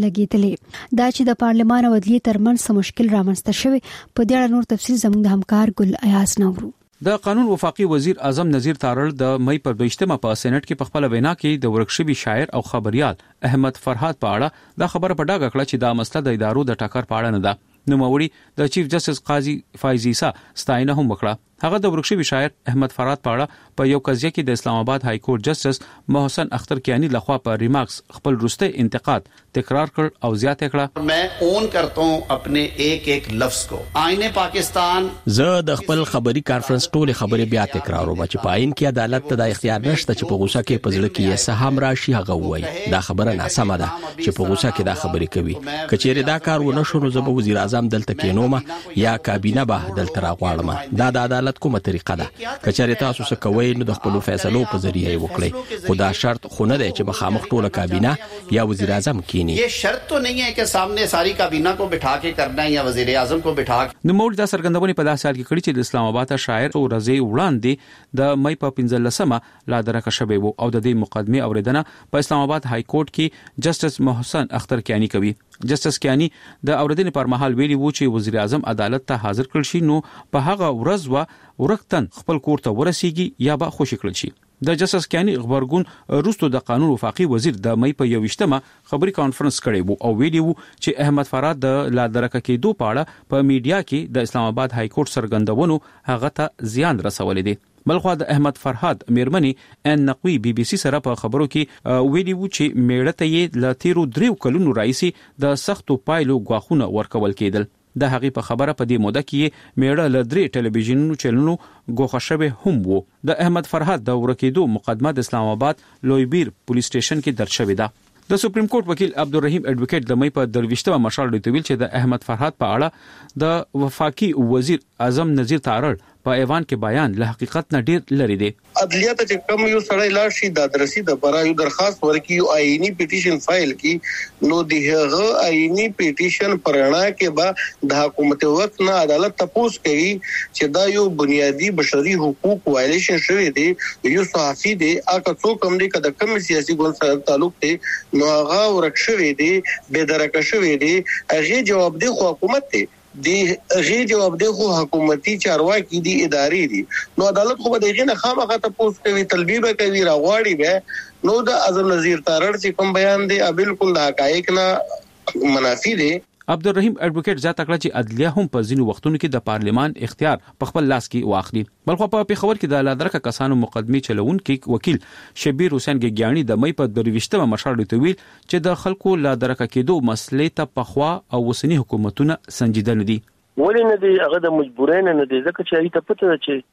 لګیدلې دا چې د پارلمان او عدالت ترمنځ مشکل رامنځته شوی په نور تفصیل زموږ د همکار ګل ایاس نورو د قانون وفاقي وزیر اعظم نذیر تارړ د مې پر 20مه په سېنات کې په خپل وینا کې د ورکشبي شاعر او خبريال احمد فرهاد په اړه دا خبره په ډاګه کړه چې دا مسله د ادارو د ټکر په اړه نه ده نو موري د چیف جسټس قاضي فایز عیسی ستاینه هم وکړه هغه د ورکشبي شاعر احمد فرهاد په اړه په یو قضیه کې د اسلام آباد های کورټ جسټس محسن اختر کیانی لخوا په ریمارکس خپل روسته انتقاد تکرار کړ او زیاته کړه मैं ओन करता हूं अपने एक एक लफ्ज को आईने पाकिस्तान زه د خپل خبري کانفرنس ټول خبرې بیا تکراروم چې په آئین کې عدالت ته د اختیار نشته چې په غوسه کې پزړه کې سهام راشي هغه وایي دا خبره ناسمه ده چې په غوسه کې دا خبرې کوي کچېره دا کار ونه شو نو زه به وزیر اعظم دلته کېنوم یا کابینه به دلته راغواړم دا د عدالت کومه طریقه ده کچېره تاسو څه کوئ نو د خپل فیصلو په ذریعہ وکړئ خو دا شرط خو نه دی چې مخامخ ټول کابینه یا وزیر اعظم کینی ये शर्त तो नहीं है कि सामने सारी काबीना को बिठा के करना है या वजीर आजम को बिठा के نو موږ دا سرګندونې په داسې حال کې کړی چې د اسلام آباد شاعر او رضی وړاندې د مې په 15مه لا درکه شوی وو او د دې مقدمه اوریدنه په اسلام آباد های کورټ کې جسټس محسن اختر کیانی کوي جسټس کیانی د اوریدنې پر مهال ویلي وو چې وزیر اعظم عدالت ته حاضر کړل شي نو په هغه ورځ ورکتن خپل کور ته ورسیږي یا به خوشی کړل شي د جسټس کیانی خبرګون روستو د قانون وفاقي وزیر د مې په 21مه خبري کانفرنس کړی وو او ویلي وو چې احمد فرهاد د لا درکه کېدو په اړه په میډیا کې د اسلام آباد های کورټ سرګندونو هغه ته زیان رسولې دي بلخو د احمد فرهاد میرمنی ان نقوی بي بي سي سره په خبرو کې ویلي وو چې میړه ته یې ل تیرو 3 کلونو راځي د سختو پایلو غواخونه ورکول کېدل د هغه په خبره په دې موده کې میړه ل 3 ټلویزیونونو چینلونو غوښه شوی هم وو د احمد فرهاد د ورکېدو مقدمه د اسلام آباد لویبیر پولیس سټیشن کې درج شوې ده د سپریم کورټ وکیل عبدالرحیم ایڈوکیټ د مې په 23مه مشال ډیټویل چې د احمد فرهاد په اړه د وفاقي وزیر اعظم نذیر تارړ په ایوان کې بیان له حقیقت نه ډیر لري دی عدلیه ته کم یو سړی لاړ شي د درسي د برا یو درخواست ورکړي او آئینی پټیشن فایل کړي نو دغه آئینی پټیشن پرانا کې با د حکومت وخت نه عدالت تپوس کوي چې دا یو بنیادی بشري حقوق وایلیشن شوی دی یو صحافي دی اګه څوک هم دې کده کم سیاسي ګوند سره تعلق دی نو هغه ورکشوي دی به درکه شوی دی هغه جواب دی خو حکومت دی دی غي جواب دی خو حکومتي چارواکي دي ادارې دي نو عدالت خو به دغه نه خامخا تاسو کوي طلبي به کوي راغواړي به نو د اعظم نذیر تارړ چې کوم بیان دی بالکل د حقایق نه منافي دی عبدالرحیم ایڈوکیټ ځا تکړه چې عدلیه هم په ځینو وختونو کې د پارلمان اختیار په خپل لاس کې واخلي بلخو په پیښور کې د لادرکه کسانو مقدمه چلون کې وکیل شبیر حسین ګیانی د مې په 23مه مشال ډیټویل چې د خلکو لادرکه کېدو مسلې ته پخوا او وسنی حکومتونه سنجیده نه دي ولې نه دي هغه د مجبورین نه دي ځکه چې ایته پته چې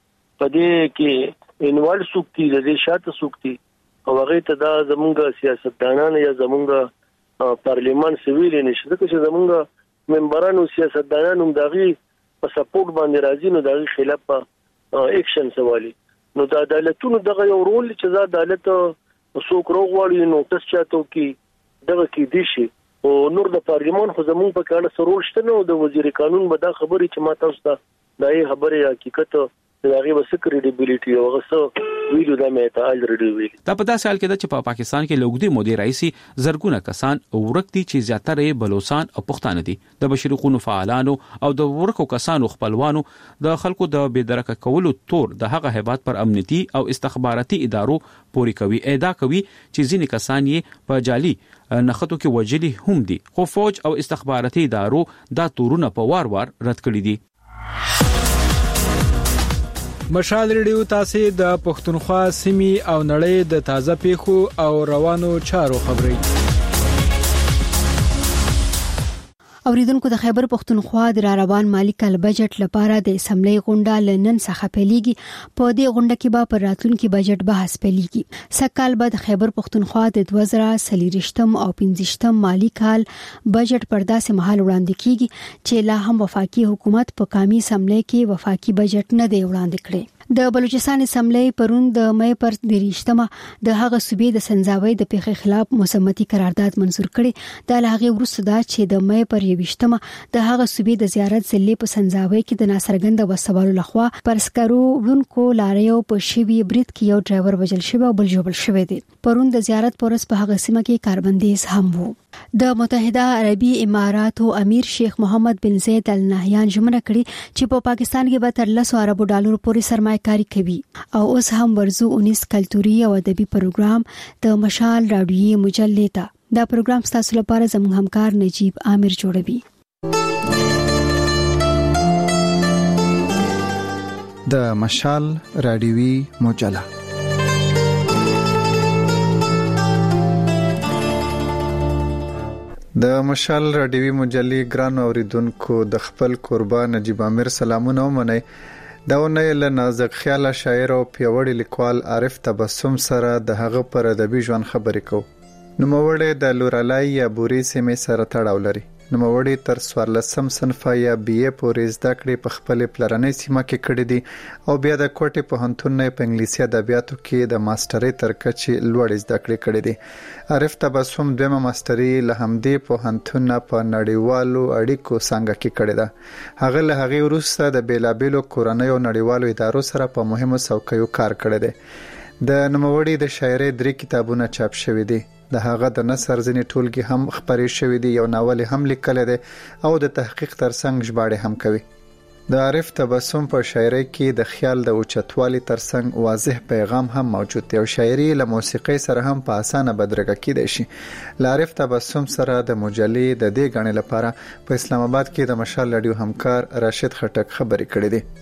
پدې کې انوالو سوکتي د دې شاته سوکتي او هغه ته دا زمونږ سیاستدانان یا زمونږ پارلیمان سویل نشته چې زمونږ ممبرانو سیاستدانانو دغه په سپورټ باندې راځي نو دغه خلاف اکشن سوالي نو د عدالتونو دغه یو رول چې د عدالت څوک روغواړي نو تاسو چاته کې دغه کې دي شي او نور د پارلیمان خو زموږ په کار سره رول نو د وزیر قانون به دا خبري چې ما تاسو ته دا یې خبره حقیقت دغه وسه کریډیبিলিټي او غسه ویلو د مېته الریډي ویل دا په داسې حال کې چې په پاکستان کې لوګدي مودې رئیسي زرګونه کسان ورکتي چې زیاتره بلوچستان او پښتانه دي د بشري حقوقو فعالانو او د ورکو کسانو خپلوانو د خلکو د بېدرکه کولو تور د هغه هیبات پر امنیتي او استخباراتي ادارو پوري کوي ادا کوي چې ځینې کسان یې په جالي نخټو کې وجلي هم دي خو فوج او استخباراتي ادارو دا تورونه په وار رد کړی دي مشال ریډیو تاسو د پښتونخوا سیمې او نړۍ د تازه پیښو او روانو چارو خبري اوریدونکو د خیبر پښتونخوا د روان مالی کال بجټ لپاره د اسمبلی غونډه لنن څخه پیلېږي په دې غونډه کې به پر راتلونکي بجټ بحث پیلېږي سکهال به د خیبر پښتونخوا د 2023 او 25 مالی کال بجټ پر داسې مهال وړاندې کیږي چې لا هم وفاقي حکومت په قومي اسمبلی کې وفاقي بجټ نه دی وړاندې کړی د بلوچستان اسمبلی پرون د مې پر 23مه د هغه صوبې د سنځاوي د پیښې خلاف مصمتي قرارداد منزور کړي د لغه وروسته دا چې د مې پر 23مه د هغه صوبې د زیارت ځلې په سنځاوي کې د ناصرګند وسوالو لخوا پر سکرو ونکو لاریو په شوی برید کې یو ډرایور وژل شوی او بل جوړ شوی دی پرون د زیارت پورس په هغه سیمه کې کاربندیز هم وو د متحده عربي اماراتو امیر شیخ محمد بن زید ال نهیان ژمنه کړې چې په پاکستان کې به تر 100 ارب ډالر پورې سرمایه‌کاري کوي او اوس هم ورزو 19 کلتوري او ادبي پروګرام د مشال رادیوي مجلې ته دا پروګرام ستاسو لپاره زموږ همکار نجیب عامر جوړوي د مشال رادیوي مجله د مشال رادیوي مجلې ګران اوریدونکو د خپل قربان نجیب عامر سلامونه ومنئ دا ونه له نازک خیال شاعر او پیوړی لیکوال عارف تبسم سره د هغه پر ادبي ژوند خبرې کو نوموړی د لورالای یا بوري سیمې سره تړاو لري نوموړی تر 14 صنف یا بي اي پورې زده کړې په خپل پلرنۍ سیمه کې کړې دي او بیا د کوټې په هنتون نه په انګلیسي ادبیاتو کې د ماسترۍ تر کچې لوړ زده کړې کړې دي عارف تبسم دویمه ماستري له همدې په هنتون په نړیوالو اړیکو څنګه کې کړې ده هغه له هغه وروسته د بیلابیلو کورنۍ او نړیوالو ادارو سره په مهمو څوکیو کار کړی دی د نوموړي د شاعرۍ 3 کتابونه چاپ شوي دي د هغه د نثر ځینې ټولګي هم خبرې شوې دي یو ناول هم لیکل دي او د تحقیق ترڅنګ ژباړې هم کوي د عارف تبسم په شاعرۍ کې د خیال د اوچتوالي ترڅنګ واضح پیغام هم موجود دی او شاعري له موسیقۍ سره هم په اسانه بدرګه کېدای شي ل عارف تبسم سره د مجلې د دې غړي لپاره په اسلام آباد کې د مشال رادیو همکار راشد خټک خبرې کړې دي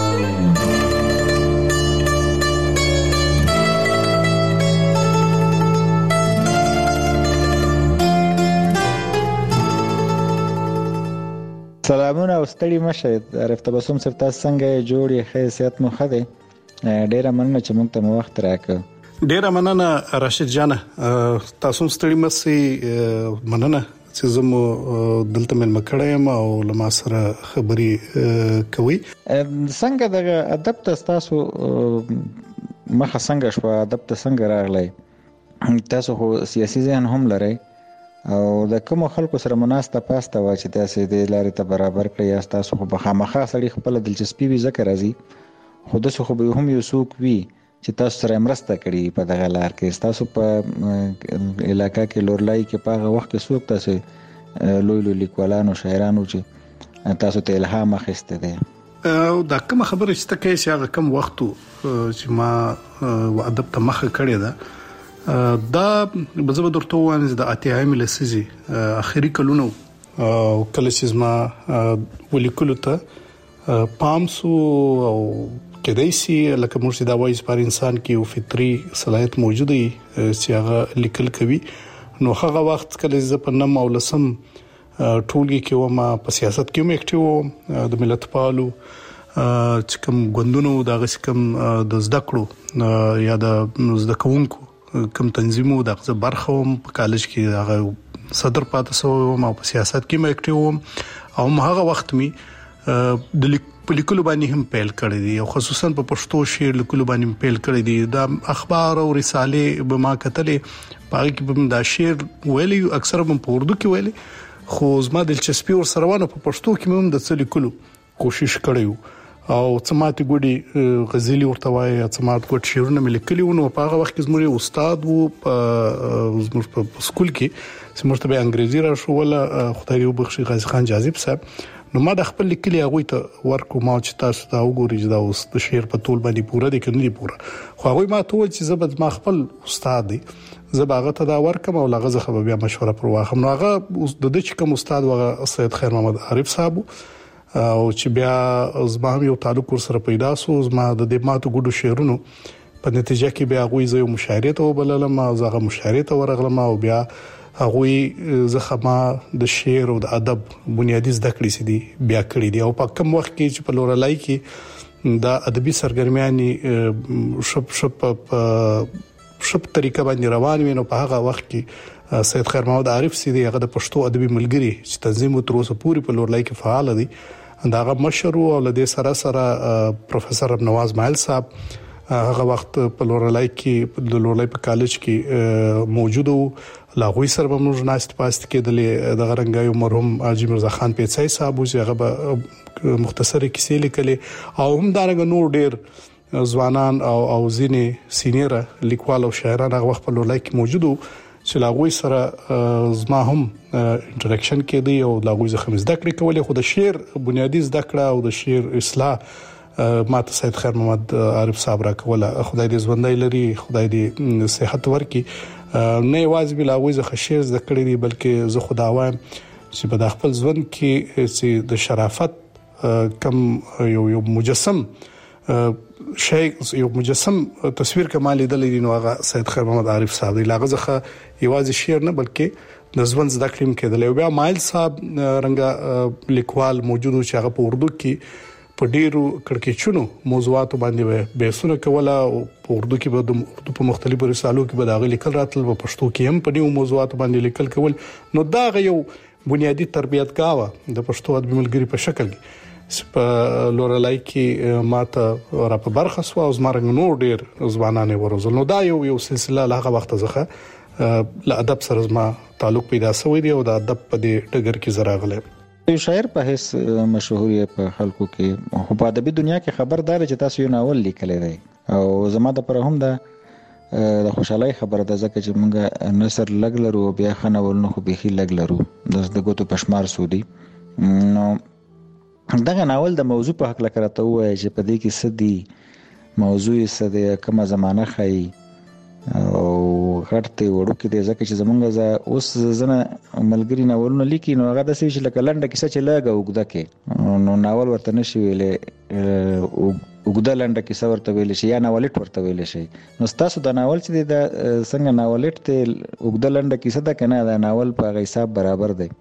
سلامونه او ستړي مشه عارف تبسم صاحب تاسو څنګه جوړی حیثیت مو خده ډیره مننه چې موږ ته وخت راکړ ډیره مننه راشد جان تاسو ستړي مشه مننه چې زمو دلته مل مکړم او لما سره خبري کوي څنګه د ادب تاسو مخه څنګه شو ادب ته څنګه راغلی تاسو خو سیاسي ذهن هم لرئ او د کوم خلکو سره مناسبه پاسته و چې تاسو د لارې ته برابر کړی یا تاسو خو په خامخا سړي خپل دلچسپي وي ذکر راځي خو د څه خو به هم یو څوک وي چې تاسو سره مرسته کړي په دغه لار کې تاسو په علاقې کې لورلای کې په هغه وخت کې څوک تاسو لوی لیکوالانو شاعرانو چې تاسو ته الهام اخیسته دي او دا کوم خبره چې تکي چې هغه کم وخت چې ما ادب ته مخه کړی ده دا بزبه درته وایم د اتیایم لسیزي اخري کلونو کله چې ما ولیکلو ته پامسو او کدیسي لکه مرشد اوایز پر انسان کې یو فطري صلاحیت موجود دی چې هغه لیکل کوي نو هغه وخت کله چې په نم او لسم ټولګي کې و ما په سیاست کې هم اکټیو د ملت پالو چې کوم غوندونو د غسکم د زده کړو یا د زده کوونکو کوم تنظیمو د برخه هم په کالج کې هغه صدر پاتې سو ما په سیاست کې مې اکټیو او هغه وخت می د لیکلو باندې هم پیل کړی دی او خصوصا په پښتو شعر لیکلو باندې پیل کړی دی د اخبار او رساله به ما کتلې پاره کې به دا شعر ویلي اکثره په اردو کې ویلي خو زما دلچسپي ور سره ونه په پښتو کې هم د څه لیکلو کوشش کړیو او سمات ګوډي غزلی ورته وای سمات ګوډ شعرونه مې لیکلي ونه په هغه وخت کې زموږ استاد وو زموږ په سکول کې سمورته به انګریزي را شو ولا خدای یو بخشي غازی خان جاذب صاحب نو ما د خپل لیکلي هغه ته ورکو ما چې تاسو دا وګورئ چې دا اوس د شعر په ټول باندې پوره دي کني پوره خو هغه ما ته چې زبد ما خپل استاد دی زباغه ته دا ورکم او لغه زخه بیا مشوره پر واخم نو هغه د دې چې کوم استاد وغه سید خیر محمد عارف صاحب او چې بیا زما هم یو تعلق سره پیدا سو زما د دې ماتو ګډو شعرونو په نتیجه کې بیا غوي زو مشاعره ته وبللم زغه مشاعره ته ورغلم او بیا هغه زخما د شعر او د ادب بنیادی زده کړې سي دي بیا کړې دي او په کوم وخت کې چې په لورلای کې دا ادبي سرګرمیاني شپ طریقه باندې روان وي نو په هغه وخت کې سید خیر محمد عارف سي دي هغه د پښتو ادبي ملګری چې تنظیم تر اوسه پوری په لورلای کې فعال دي دا هغه مشر او لدې سره پروفیسور نواز مایل صاحب هغه وخت په لورلای کې د لورلای په کالج کې موجود وو لاغوي سره به موږ ناست پاست کېدلې د غرنګایو مرحوم حاجی مرزا خان پیڅای صاحب چې هغه به مختصره کیسې لیکلې او هم دارنګ نور ډېر ځوانان او ځینې سینیر لیکوال او شاعران هغه وخت په لورلای کې موجود وو چې لاغوي سره زما هم انټریکشن کې دی او لاغوي زخم زده کړې کولې خو د شعر بنیادی زده کړه او د شعر اصلاح ماته سید خیر محمد عارف صاحب را کوله خدای دې ژوندۍ لري خدای دې صحت ورکړي نه واځي بلاوي زه خشیر زده کړې دي بلکې زه خدا وایم چې په خپل ژوند کې چې د شرافت کم یو مجسم شی یو مجسم تصویر کمال لیدل نو هغه سید خیر محمد عارف صاحب دی لاغه زخه یوازې شعر نه بلکې د ژوند زده کړم کېدل بیا مایل صاحب رنګا لیکوال موجود چې هغه په اردو کې په ډیرو کړکېچونو موضوعات باندې بحثونه کوله او په اردو کې به په مختلفو رسالو کې به دا غلي کل راتل په پښتو کې هم په نیو موضوعات باندې لیکل کول نو دا یو بنیادی تربیت کاوه د پښتو ادبي ملګری په شکل کې په لورلای کې ماته را په برخه سو او زمرنګ نور ډیر ځوانانه ورزل نو دا یو سلسله هغه وخت زخه ل ادب سره زما تعلق پیدا شوی دی او د ادب په دې ټګر کې زراغله یو شاعر په هیڅ مشهوري په خلکو کې په ادبي دنیا کې خبردار چې تاسو یو ناول لیکلی دی او زما د پر هم د خوشحالي خبره ده ځکه چې موږ نثر لګ لرو بیا خناولنو خو به لګ لرو د ګوتو پشمار سودی نو دغه ناول د موضوع په حق لکرته وای چې په دې کې سدي موضوع یې سده کومه زمانہ خای او غړته وړو کې د ځکه چې زمونږ اوس زنه ملګری ناولونه لیکي نو هغه د څه چې لکه لنډه کیسه چې لاګه وګدا کې نو ناول ورته نشي ویلې وګدا لنډه کیسه ورته ویلې شي یا ناولټ ورته ویلې شي نو تاسو د ناول چې د څنګه ناولټ ته وګدا لنډه کیسه ده کنه د ناول په حساب برابر دی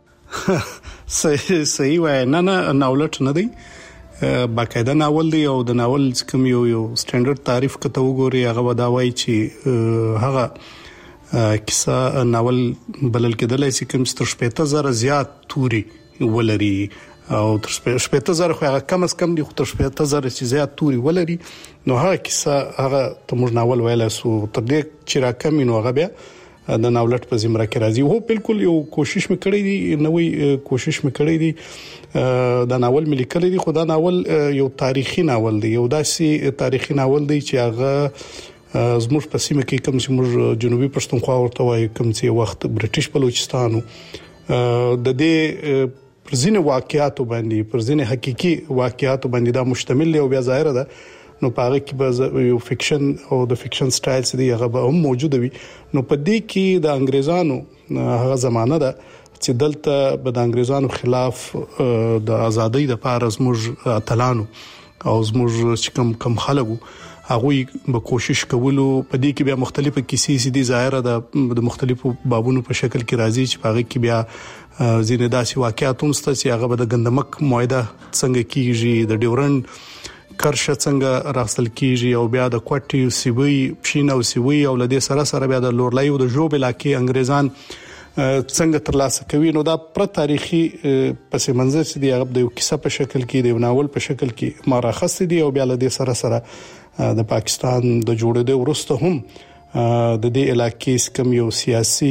صحیح وای نه ناولټ نه دی باقاعده ناول دی او د ناول کوم یو سټانډرډ تعریف کته وګوري هغه وداوي چې هغه کیسه ناول بلل کېدلای چې کوم 15000 زیات توري ولري او 15000 خو هغه کم از کم دی خو 15000 چې زیات توري ولري نو هغه کیسه هغه ته موږ ناول ویل سو تر دې چې راکم نو هغه بیا د ناولټ په زمره کې راځي هو بالکل یو کوشش مکړی دی نوې کوشش مکړی دی دا ناول ملي کړی دی خو دا ناول یو تاریخي ناول دی یو داسې تاریخي ناول دی چې هغه زموږ په سیمه کې کوم چې موږ جنوبي پښتونخوا ورته وایي کوم چې وخت برټیش بلوچستان د دې پرځینې واقعیاتو باندې پرځینې حقيقي واقعیاتو باندې دا مشتمل دی او بیا ظاهر ده نو پاره کې به یو فکشن او د فکشن سټایل سره هغه به هم موجود وي نو په دې کې د انګريزانو هغه زمانہ ده چې دلته به د انګريزانو خلاف د ازادۍ د پاره زموږ اتلانو او زموږ کم خلکو هغه به کوشش کولو په دې کې بیا مختلفه کیسې سي دي ظاهر ده د مختلفو بابونو په شکل کې راځي چې هغه کې بیا زینه داسې واقعیت هم ست چې هغه به د ګندمک معاهده څنګه کیږي د ډیورند کرشه څنګه راغسل کیږي او بیا د کوټي سیوی پښین او سیوی او لدې سره بیا د لورلای او د جوب علاقې انګريزان څنګه ترلاسه کوي. نو دا پر تاریخي پس منظر چې دی هغه د یو کیسه په شکل کې دی ناول په شکل کې مارخص دی او بیا لدې سره د پاکستان د جوړېدو وروسته هم د دې علاقې کم یو سیاسي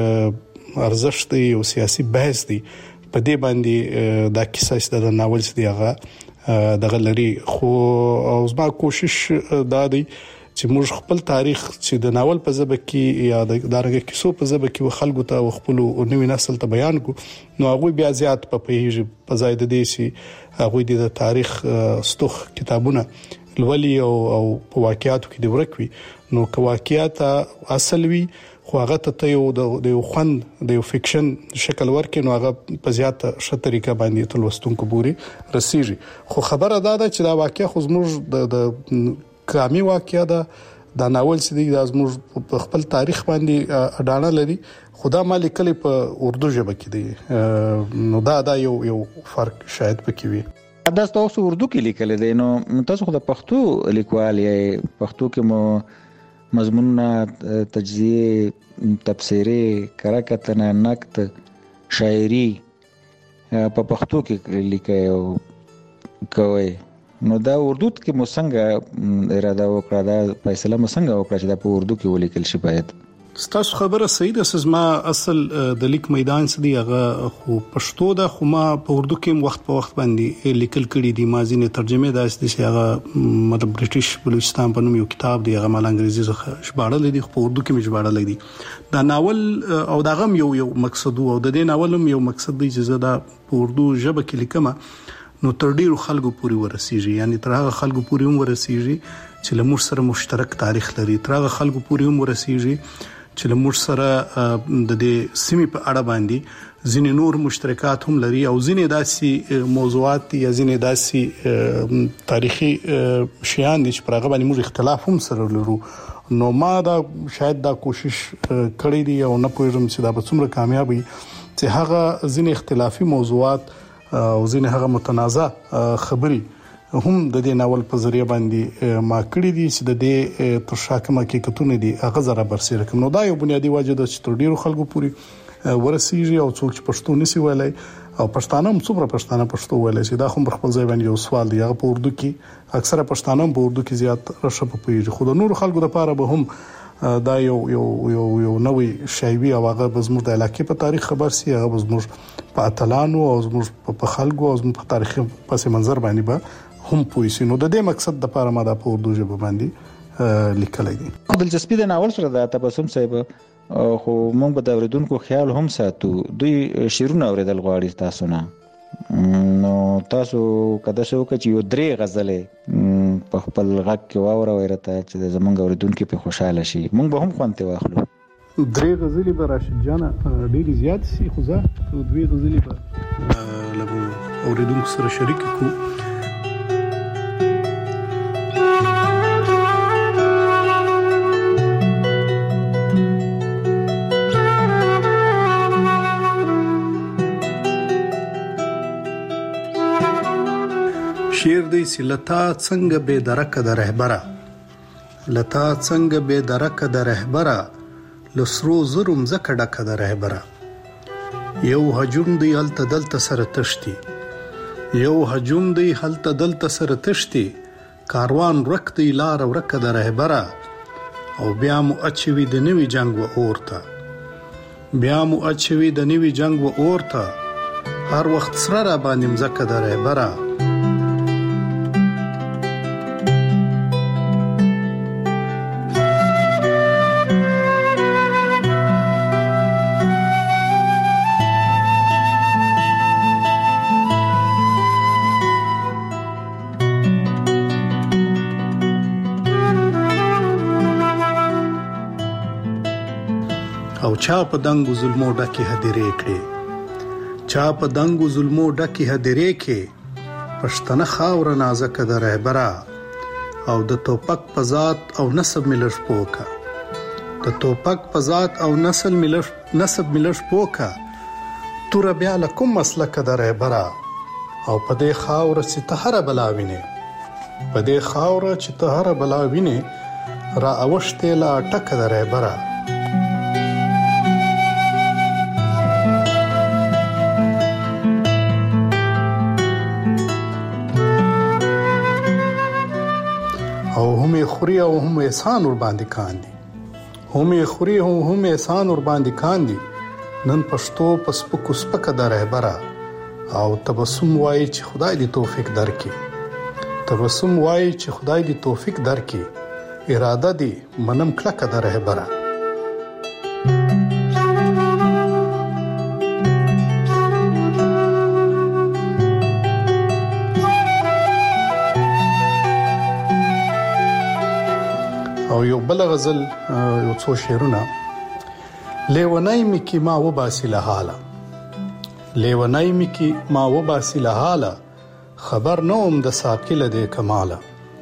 ارزښت دی او سیاسي بحث دی په دې باندې دا کیسه د ناول چې دی هغه د غلري خو او زما کوشش دا دی چې موږ خپل تاریخ چې د ناول په ژبه کې یا د دارګه کیسو په ژبه کې خلکو ته خپل نوې نسل ته بیان کو نو هغه بیا زیات په پیژ په ځای د دې چې هغه د تاریخ ستوخ کتابونه لولي او په واقعیاتو کې د ورکوي نو که واقعیات اصل وي خو هغه ته یو خوند د یو فکشن شکل ورکې نو هغه په زیات ښه طریقه باندې تلوستونکو پوري رسیږي. خو خبره ده چې دا واقعیا خو زموږ د کامي واقعیا دا ناول چې دی د زموږ په خپل تاریخ باندې اډانه لري خدا مالي کلی په اردو ژبه کې دی نو دا یو فرق شاید پکې وي. دا تاسو اردو کې لیکل دي نو تاسو خو د پښتو لیکوال یې پښتو کې مو مضمونونه تجزیه تفسیری کراکتنه نقد شاعری په پښتو کې لیکي او کوي نو دا اردو کې مو څنګه اراده وکړه دا فیصله مو څنګه وکړه چې دا په اردو کې ولیکل شي باید ستاسو خبره صحیح ده سزما اصل د لیک میدان څه دی هغه خو پښتو ده خو ما په اردو کې وخت په وخت باندې لیکل کړي دي مازینه ترجمه ده چې هغه مطلب برټیش بلوچستان په نوم یو کتاب دی هغه مال انګریزي څخه ژباړل دي په اردو کې مې ژباړل دي دا ناول او دا غم یو مقصد او د دې ناول یو مقصد دی چې زه دا په اردو ژبه کې لیکم نو تر ډیرو خلکو پورې ورسیږي یعنی تر هغه خلکو پورې هم ورسیږي چې له موږ سره مشترک تاریخ لري تر هغه خلکو پورې هم ورسیږي چې له موږ سره د دې سیمې په اړه باندې ځینې نور مشترکات هم لري او ځینې داسې موضوعات یا ځینې داسې تاریخي شیان دي چې پر هغه باندې موږ اختلاف هم سره لرو نو ما دا شاید دا کوشش کړې دي او نه پوهیږم چې دا به څومره کامیابی چې هغه ځینې اختلافي موضوعات او ځینې هغه متنازع خبري هم د دې ناول په ذریعہ باندې ما کړی دي چې د دې تر شاکمه کې کتونه دي هغه زره برسېره کوم نو دا یو بنیادی وجه ده چې تر ډیرو خلکو پوری ورسیږي او څوک چې پښتو نسی ویلای او پښتانه هم څومره پښتانه پښتو ویلای شي دا خو خپل ځای باندې یو سوال دی هغه په اردو کې اکثره پښتانه په اردو کې زیات رشه په پیږي خو د نور خلکو لپاره به هم دا یو نوې شایوي او هغه زموږ د علاقې په تاریخ خبر سي هغه زموږ په اتلانو او زموږ په خلکو او زموږ په تاریخ پس منظر باندې به هم پوښتنه نو د دې مقصد د لپاره ما د اردو ژبه باندې لیکلای دي. دلچسپي د ناول سره د تبسم صاحب خو موږ به د اوریدونکو خیال هم ساتو دوی شیرونه اوریدل غواړي تاسو نه نو تاسو کده شو چې یو درې غزلې په خپل غږ کې واورئ ورته چې زمونږ اوریدونکو په خوشاله شي موږ به هم خوانته واخلو. درې غزلې به راشد جان ډېری زیات سي خو زه دوی غزلې به لږ اوریدونکو سره شریک کو. شیر دی سی لتا څنګه به درک د رهبره لتا څنګه به درک د رهبره لسرو زرم زکه ډک د رهبره یو هجوم دی هلته دلته سره تشتي یو هجوم دی هلته دلته سره تشتي کاروان ورک دی لار ورک د رهبره او بیا مو اچوي د نوي جنگ و اورته بیا مو اچوي د نوي جنگ و اورته هر وخت سره را باندې مزکه د رهبره او چا په دنګو ظلمو ډکه هدیرې کړې چا په دنګو ظلمو ډکه هدیرې کې پښتنه خاور نازک د رهبره او د توپک په ذات او نسب ملر پوکا د توپک په ذات او نسب ملر پوکا تور بیا لکم مسلک د رهبره او په دې خاور چې ته هر بلاوینه په دې خاور چې ته هر بلا ویني را اوشته لا ټک درې برا او هم خوري او هم احسان ور باندې کاندي هم خوري او هم احسان ور باندې کاندي نن پښتو پسپک سپک درې برا او تبسم وای چې خدای دې توفیق درکړي تبسم وای چې خدای دې توفیق درکړي اراده دې منم کلک درې برا او یو بل غزل یو څو شعرونه لیونای می کی ما و باسی لحاله لیونای می کی ما و باسی لحاله خبر نوم د ساقل د کماله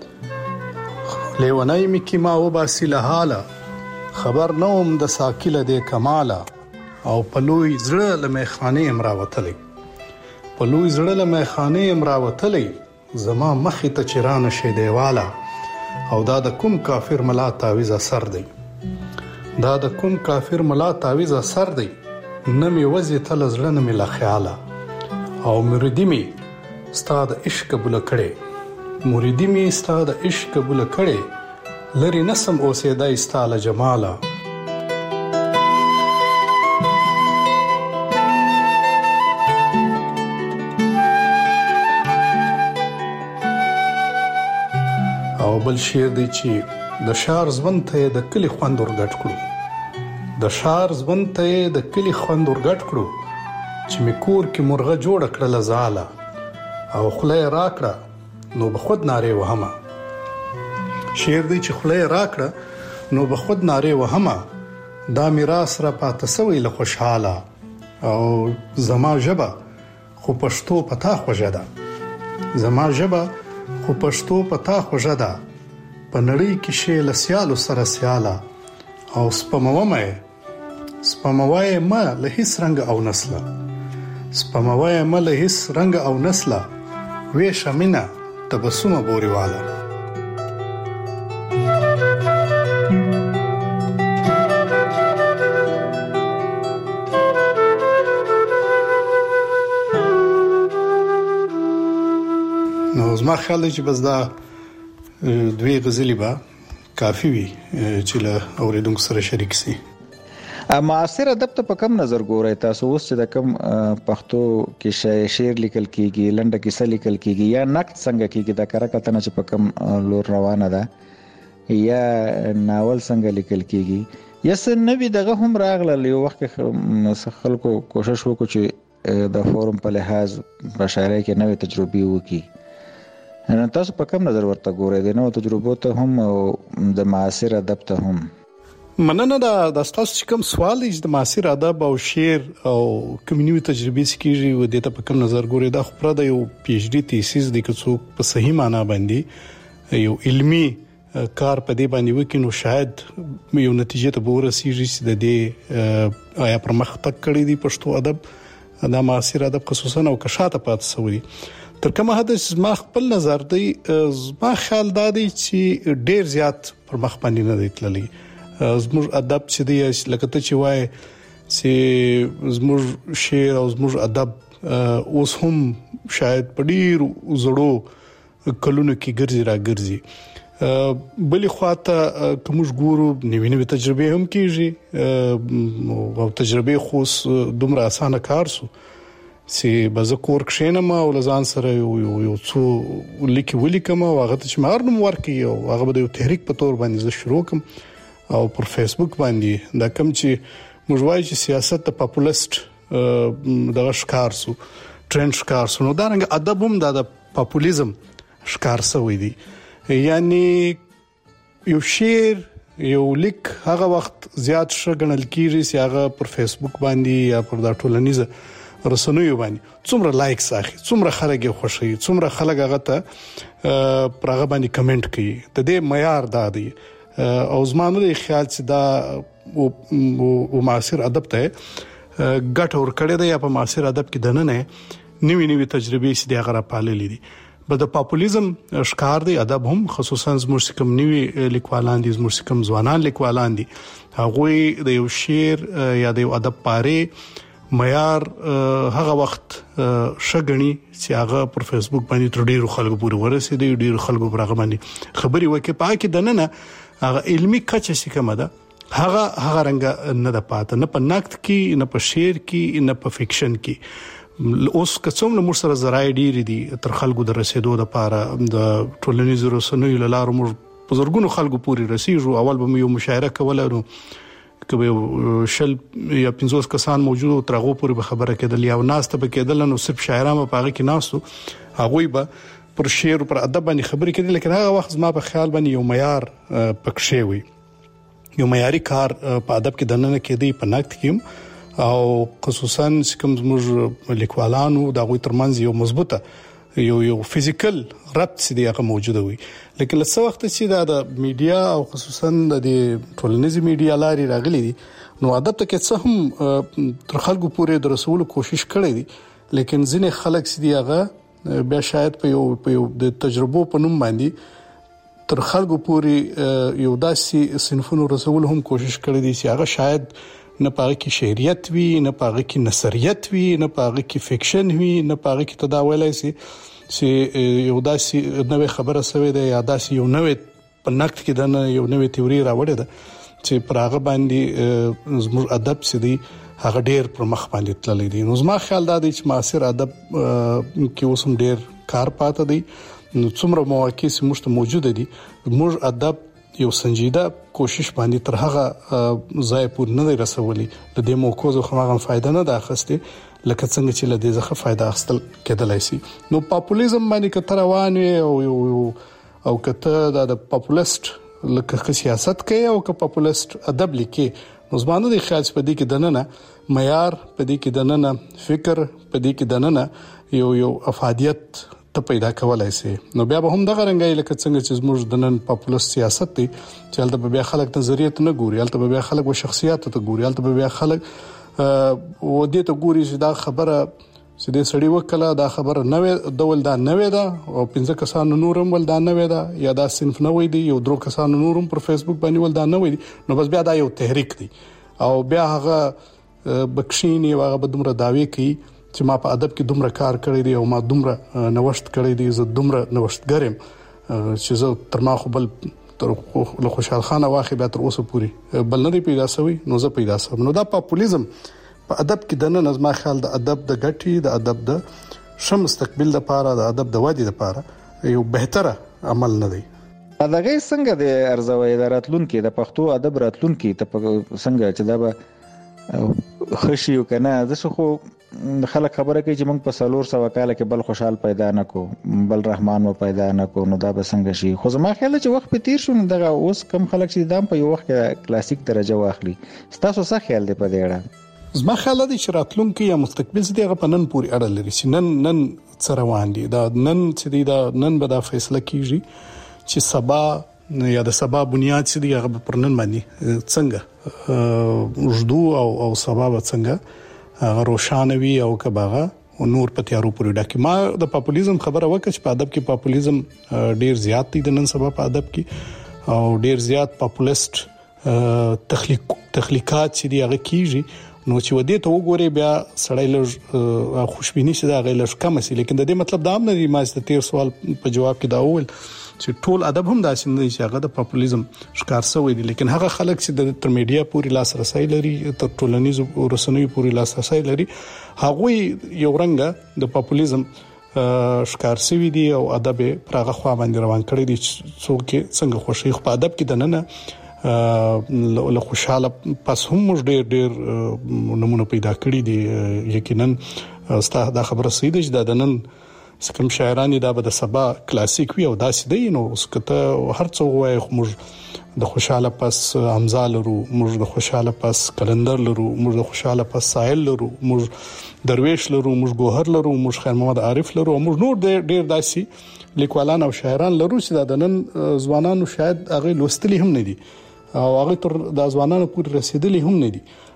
لیونای می کی ما و باسی لحاله خبر نوم د ساقل د کماله او پلوی زړه لمخانه امراوتلې پلوی زړه لمخانه امراوتلې زما مخې ته چرانه شه دیواله او دا د کوم کافر ملا تعویز اثر دی دا د کوم کافر ملا تعویز اثر دی نمی وزي تل زړه نمی لا خیاله او مریدی می ستاد عشق بوله کړي مریدی می ستاد عشق بوله کړي لری نسم اوسېدای ستاله جماله او بل شعر دی چې د شار ځوند ته د کلی خوند ورګټ کړو د شار ځوند ته د کلی خوند ورګټ کړو چې می کور کې مرغه جوړ کړل زاله او خله راکړه نو به خود ناره وهمه شعر دی چې خله راکړه نو به خود ناره وهمه دا میراث را پاتې سوی له خوشاله او زما ژبه خو پښتو پتا خوږه ده زما ژبه خو پښتو پتا خوږه ده په نړۍ کې شی لسیالو سره سیاله او سپموای ما له هیڅ رنگ او نسله سپموای ما له هیڅ رنگ او نسله وې شمینا تبسم بوريواله نو زما خیال دی چې بس دا دوی غزلې به کافی وي چې له اوریدونکو سره شریک سي. معاصر ادب ته په کم نظر ګورئ تاسو اوس چې د کم پښتو کې شعر لیکل کیږي لنډه کیسه لیکل کیږي یا نقد څنګه کیږي دا کار کتنه چې په کم لور روانه ده یا ناول څنګه لیکل کیږي یا څنګه نوی دغه هم راغله یو وخت خلکو کوشش وکړي چې د فورم په لحاظ په شاعرۍ کې نوې تجربې وکړي. تاسو په کم نظر ورته ګورئ د نوو تجربو ته هم او د معاصر ادب ته هم؟ مننه دا تاسو چې کوم سوال دی د معاصر ادب او شعر او کمیونټي تجربې سکیږي و د ته په کم نظر ګورئ دا خو پر د یو پی ایچ ډی تیسیس د کڅو په صحیح معنی باندې یو علمی کار په دې باندې وکینو شاید یو نتیجه ته ورسیږي چې د دې آیا پرمختګ کړی دی پښتو ادب دا معاصر ادب خصوصا او کشاته پات سوی تر کومه حد ما خپل نظر دی ما خیال دا دی چې ډیر زیات پر مخ باندې نه دی تللی زموږ ادب چې دی لکه ته چې وای چې زموږ شعر او زموږ ادب اوس هم شاید په ډیر زړو کلونو کې ګرځي را ګرځي بلې خواته کوم ګورو نوې تجربه هم کیږي او تجربه خو دومره اسانه کار سو چې بزکور کښینم او لزان سره یو څو ولیکم او هغه چې مارنم ورکی او هغه د یو تحریک په تور باندې شروع کوم او پر فیسبوک باندې دا کوم چې موږ وایو چې سیاست د پاپولیست دغه ښکار سو ټرند ښکار سو نو دا رنګ ادب هم د پاپولیزم ښکار سوی دی یعنی یو شعر یو لیک هغه وخت زیات شګنل کیږي چې هغه پر فیسبوک باندې یا پر د ټولنیزه رسنیو باندې څومره لایکس اخی څومره خلک خوشي څومره خلک هغه ته پرغه باندې کمنټ کوي ته دې معیار دادی او زمانه د خیال چې دا او معاصر ادب ته ګټ اور کړی دی یا په معاصر ادب کې دنه نه نوې تجربې چې د غره پاللې دي د پاپولیزم ښکار دی ادب هم خصوصا زموږ کوم نیوي لیکوالان دي زموږ کوم ځوانان لیکوالان دي هغه د یو شعر یا د یو ادب پاره معیار هغه وخت شګنی چې هغه پر فیسبوک باندې تر ډیرو خلکو پورې ورسېدي ډیرو خلکو پر هغه باندې خبري وکړي پاکي دنه هغه علمي کچه چې کومه ده هغه رنګ نه د پات نه په نقد کې نه په شعر کې نه په فکشن کې اوس کوم له مرسره زراعي ډیر دي تر خلکو د رسیدو لپاره د ټولنیزو رسنیو لاره موږ بزرګونو خلکو پورې رسیدو اول به یو مشاعره کوله نو کبه شل یا 50 کسان موجود ترغه پورې به خبره کېدل یا ناس ته کېدل نو صرف شاعرانو په هغه کې ناسو هغه به پر شعر پر ادب باندې خبرې کېدل لیکن هغه وخت ما په خیال باندې یو معیار پکښې وي یو معیاري کار په ادب کې دننه کېدی په نقد کې او خصوصا کوم زموږ لیکوالانو د غوي ترمنځ یو مضبوطه یو فزیکل ربط سي هغه موجوده وي لیکن لڅ وخت چې د میډیا او خصوصا د ټولنیزي میډیا لاري راغلي دي نو ادب ته کې څه هم تر خلکو پورې د رسول کوشش کړي دي لیکن ځینې خلک سي هغه بیا شاید په یو د تجربو په نوم باندې تر خلکو پورې یو داسې صنفونو رسول هم کوشش کړي دي چې هغه شاید نه پاره کې شعریت وي نه پاره کې نثریت وي نه پاره کې فکشن وي نه پاره کې تداولای سي چې یو داسې نوې خبره سوي ده یا داسې یو نوې په نقد کې د یو نوې تیوري راوړې ده چې پر هغه باندې زموږ ادب سدي هغه ډېر پر مخ باندې تللی دي نو زما خیال دا دی چې معاصر ادب کې اوسم ډېر کار پاتې دی نو څومره مواقع سمشت موجوده دي موږ ادب یو سنجیده کوشش باندې تر هغه ځای پور نه رسولي د دې موکوزو خماغه فائدہ نه ده اخستي لکه څنګه چې له دې ځخه فائدہ اخستل کېدلای شي نو پاپولیزم باندې کتر روان او کته د پاپولیست لکه سیاست کوي او که پاپولیست ادب لیکي نو زمانه د خیال په دې کې دننه معیار په دې کې دننه فکر په دې کې دننه یو افادیت ته پیدا کولای شي نو بیا به هم دغه رنګای لکه څنګه چې زموږ د نن پاپولیست سیاست دی چې هلته بیا خلک نظریات نه ګوري هلته بیا خلک او شخصیت ته ګوري هلته بیا خلک و دې ته ګوري چې دا خبره چې د سړی وکړه دا خبره نوې ډول دا نوې ده او 15 کسان نورم ول دا نوې ده یا دا صنف نوې دی یو درو کسان نورم پر فیسبوک باندې ول دا نوې دي نو بس بیا دا یو تحریک دی او بیا هغه بکشینی هغه بدمره داوی کوي چې ما په ادب کې دومره کار کړی دی او ما دومره نوښت کړی دی زه دومره نوښتګرم چې زه تر ما خو بل تر خوشحال خان واخې به تر اوسه پوری بل نه دی پیدا شوی نو زه پیدا شوم نو دا پاپولیزم په ادب کې د نن نظم خیال د ادب د غټي د ادب د شم مستقبل لپاره د ادب د وادي لپاره یو بهتره عمل نه دی دغه څنګه د ارزوي اداراتلون کې د پښتو ادب راتلون کې ته څنګه چې دا به خشي وکنه زه خو خلک خبره کوي چې موږ په سالور سو کال کې بل خوشحال پیدا نکو بل رحمان و پیدا نکو نو دا به څنګه شي خو زما خیال چې وخت په تیر شو دغه اوس کم خلک چې دام په یو وخت کې کلاسیک درجه واخلي ستاسو څه خیال دی په دې اړه زما خیال دی چې راتلونکي یا مستقبل څه دیغه په نن پورې اړه لري چې نن څه روان دي دا نن چې دی دا نن به دا فیصله کیږي چې سبا یا د سبا بنیاد چې دی هغه پر نن باندې څنګه وجدو او سبا څنګه هغه روشانوي او کباغه او نور په تیارو پورې ډکه ما د پاپولیزم خبره وکړه چې په ادب کې پاپولیزم ډیر زیات دی د نن سبا په ادب کې او ډیر زیات پاپولیست تخلیقات چې دی هغه کیږي نو چې ودی ته وګوري بیا سړی له خوشبيني شي دا غیلش کم سي لیکن د دې مطلب دا هم نه دی ما چې 13 سوال په جواب کې دا وول چې ټول ادب هم داسې نه چې هغه د پاپولیزم ښکار شوی دی لیکن هغه خلک چې د تر میډیا پورې لاسرسي لري تر ټولنیزو رسنیو پورې لاسرسي لري هغه یو رنګ د پاپولیزم ښکار شوی دی او ادب پرغه خوا باندې روان کړی دي څوک څنګه خوشي خو په ادب کې دننه له خوشاله پس هم ډېر نمونه پیدا کړی دي یقینا ستاسو دا خبره سید چې د نن کوم شاعرانی دا به د سبا کلاسیک وي او داسې دی نو سکته هر څو وای موږ د خوشاله پس حمزه لرو موږ د خوشاله پس کلندر لرو موږ د خوشاله پس ساحل لرو موږ درویش لرو موږ ګوهر لرو موږ خیر محمد عارف لرو موږ نور ډېر داسې لیکوالان او شاعران لرو چې د نن ځوانانو شاید هغه لوستلي هم نه دي او هغه تر د ځوانانو پورې رسیدلی هم نه دي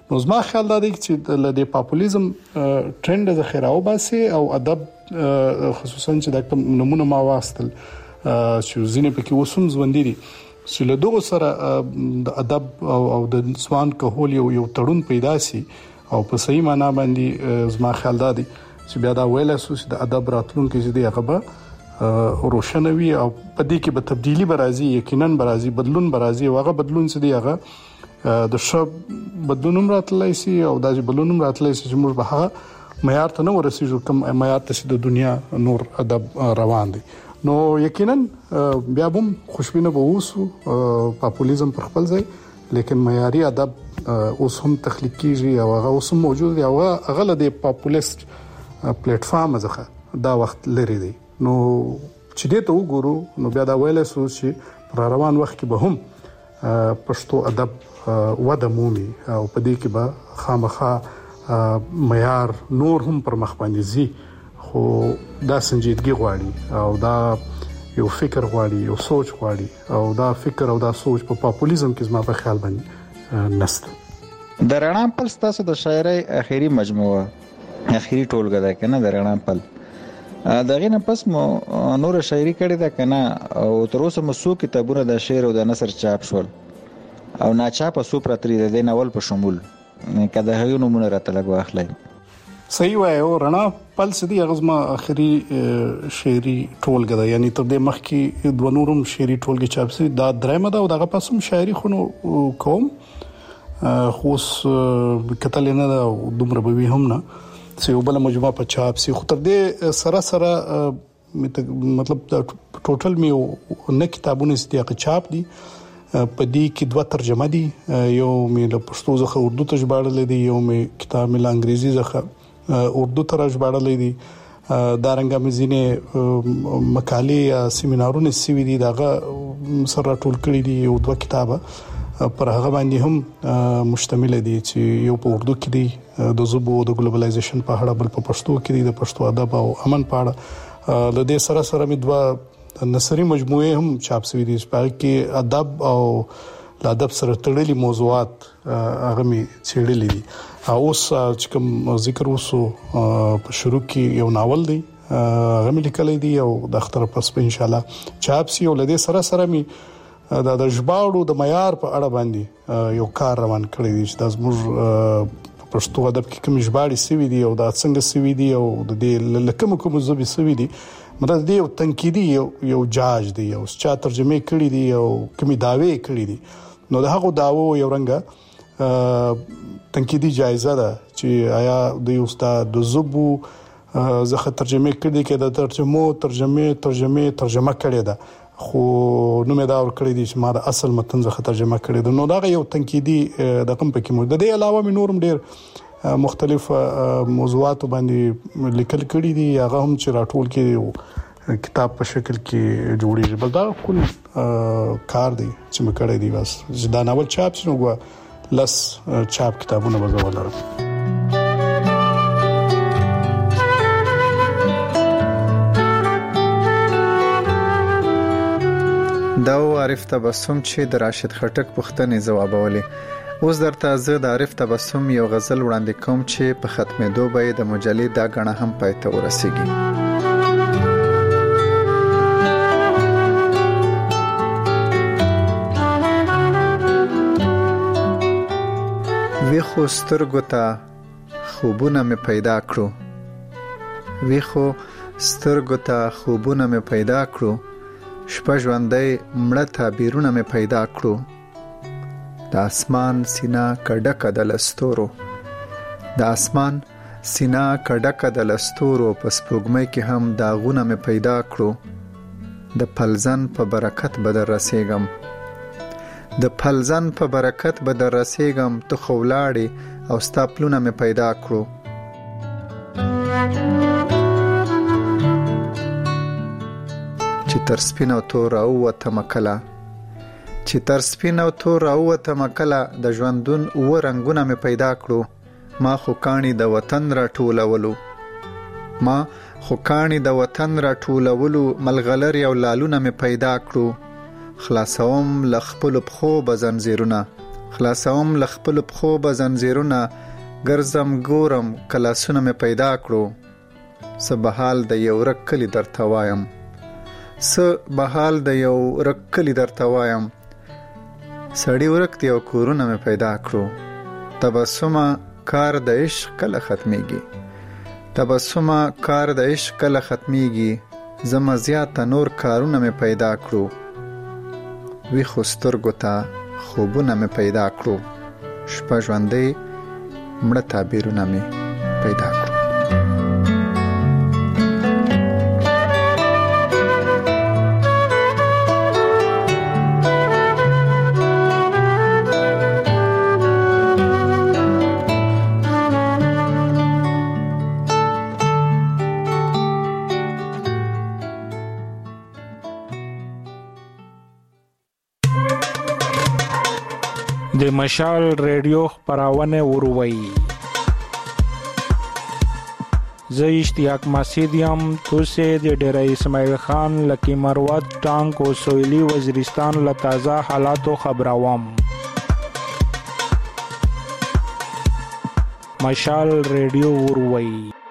نو زما خیال دا دی چې د پاپولیزم ټرند د خیراو باسي او ادب خصوصا چې د نمونه ما واستل چې زینې پکې وسوم ژوند دي چې له دغه سره د ادب او د ځوان کهول یو تړون پیدا سي او په صحیح معنا باندې زما خیال دا دی چې بیا دا ویل اساس د ادب راتلونکو چې دی هغه روشنوي او په دې کې به تبدیلی برازي یقینا برازي بدلون برازي او هغه بدلون چې دی هغه د شب بدلون راتلای سي او د بدلون راتلای سي چې موږ به هغه معیار ته نه ورسېږو کوم معیار ته د دنیا نور ادب روان دي نو یقینا بیا هم خوشبینه به اوسو پاپولیزم پر خپل ځای لیکن معیاري ادب اوس هم تخلیق کیږي او هغه اوس موجود دی او هغه د پاپولیست پلیټ فارم ځخه دا وخت لري دی نو چې دې ته وګورو نو بیا دا ویل سو چې پر روان وخت کې به هم پښتو ادب وده مومي او په دې کې به خامخا معیار نور هم پر مخ باندې زی خو دا سنجیدګي غواړي او دا یو فکر غواړي یو سوچ غواړي او دا فکر او دا سوچ په پاپولیزم کې زما په خیال باندې نشته د رڼا پل ستاسو د شاعرۍ اخیری مجموعه اخیری ټولګه ده کنه د رڼا پل دغه نه پس مو نور شاعري کړې ده کنه او تر اوسه مو څو کتابونه د شعر او د نثر چاپ شول او ناچاپ سو پرتري د ناول په شمول کده هغه نمونه راته لګو اخلي صحیح وایو رڼا پل سدي غزما اخیری شعري ټولګه ده یعنی تر دې مخکې د نورم شعري ټولګه چاپ سي دا درېمه ده او دغه پسوم شاعري خونو کوم خوس کتل نه ده دومره به هم نه چې یو بل مجموعه په چاپ سي خو تر دې سره مطلب ټوټل میو نه کتابونه ستیا چاپ دي په دې کې 2 ترجمه دي یو مې له پښتو څخه اردو ته ژباړل دي یو مې کتاب مې له انګریزي څخه اردو ته ژباړل دي دا رنګه مزینه مقالې یا سیمینارونه سوي دي داغه سره ټول کړی دي یو 2 کتابه پر هغه باندې هم مشتمل دي چې یو په اردو کې دي د زبو د ګلوبلایزیشن په اړه بل په پښتو کې دي د پښتو ادب او امن په اړه د دې سره مې 2 نثري مجموعه هم چاپ شوې دي چې کې ادب او د ادب سره تړلي موضوعات هغه می څېړلې دي اوس چې کوم ذکر وسو په شروع کې یو ناول دی هغه می لیکلې دي او د اختر پس په ان شاء الله چاپ شي او لدې سره می د ژباړو د معیار په اړه باندې یو کار روان کړی دی چې د زموږ پښتو ادب کې کوم ژباړې سوي دي او دا څنګه سوي دي او د دې کوم زبې سوي دي مطلب دی یو تنقیدي یو جاج دی او چا ترجمه کړی دی او کومي داوی کړی دي نو د هغه داوو یو رنګه تنقیدي جایزه ده چې آیا د استاد د زبو زخه ترجمه کړی کې د ترجمه کړی ده خو نو مې دا ور کړی دي چې ما د اصل متن څخه ترجمه کړی ده نو دا یو تنقیدي د کوم پکې مو د دې علاوه مې نورم ډیر مختلف موضوعات باندې لیکل کړي دي هغه هم چې راټول کړي کتاب په شکل کې جوړیږي بل دا کول کار دی چې مې کړی دی بس دا ناول چاپ شنو غوا لس چاپ کتابونه وزولره دا عارف تبسم چې د راشد خټک پوښتنې ځوابولې اوس درته زه د عارف تبسم یو غزل وړاندې کوم چې په ختمېدو به د مجلې دا غڼه هم پای ته ورسیږي ویخو سترګو ته خوبونه مې پیدا کړو ویخو سترګو ته خوبونه مې پیدا کړو شپه ژوندۍ مړه تعبیرونه مې پیدا کړو د اسمان سینا کډکه د لستورو د اسمان سینا کډکه د لستورو په سپوږمۍ کې هم داغونه مې پیدا کړو د پلزن په برکت به در رسېږم د پلزن په برکت به در رسېږم ته خو ولاړې او ستا پلونه مې پیدا کړو چې تر سپین او تور راووتمه کله چې تر سپین او تور راووتمه کله د ژوندون اوه رنګونه مې پیدا کړو ما خو کاڼي د وطن راټولولو ما خو کاڼي د وطن راټولولو ملغلرې او لالونه مې پیدا کړو خلاصوم له خپلو پښو به زنځیرونه خلاصوم لخپل پخو به زنجیرونه ګرځم ګورم کلاسونه مې پیدا کړو څه بحال د یو رک کلی درته وایم سړی ورک دی او کورونه مې پیدا کړو تبسمه کار د عشق کله ختمیږي زما زیاته نور کارونه مې پیدا کړو وی خو سترګو ته خوبونه مې پیدا کړو شپه ژوندۍ مړه تعبیرونه مې پیدا کړو د مشال ریډیو خبرونه وروي زه اشتیاق مسیدیم توسه د ډیره اسماعیل خان لکی مروت ټانک او سویلی وزیرستان لتازه حالاتو خبروم مشال ریډیو وروي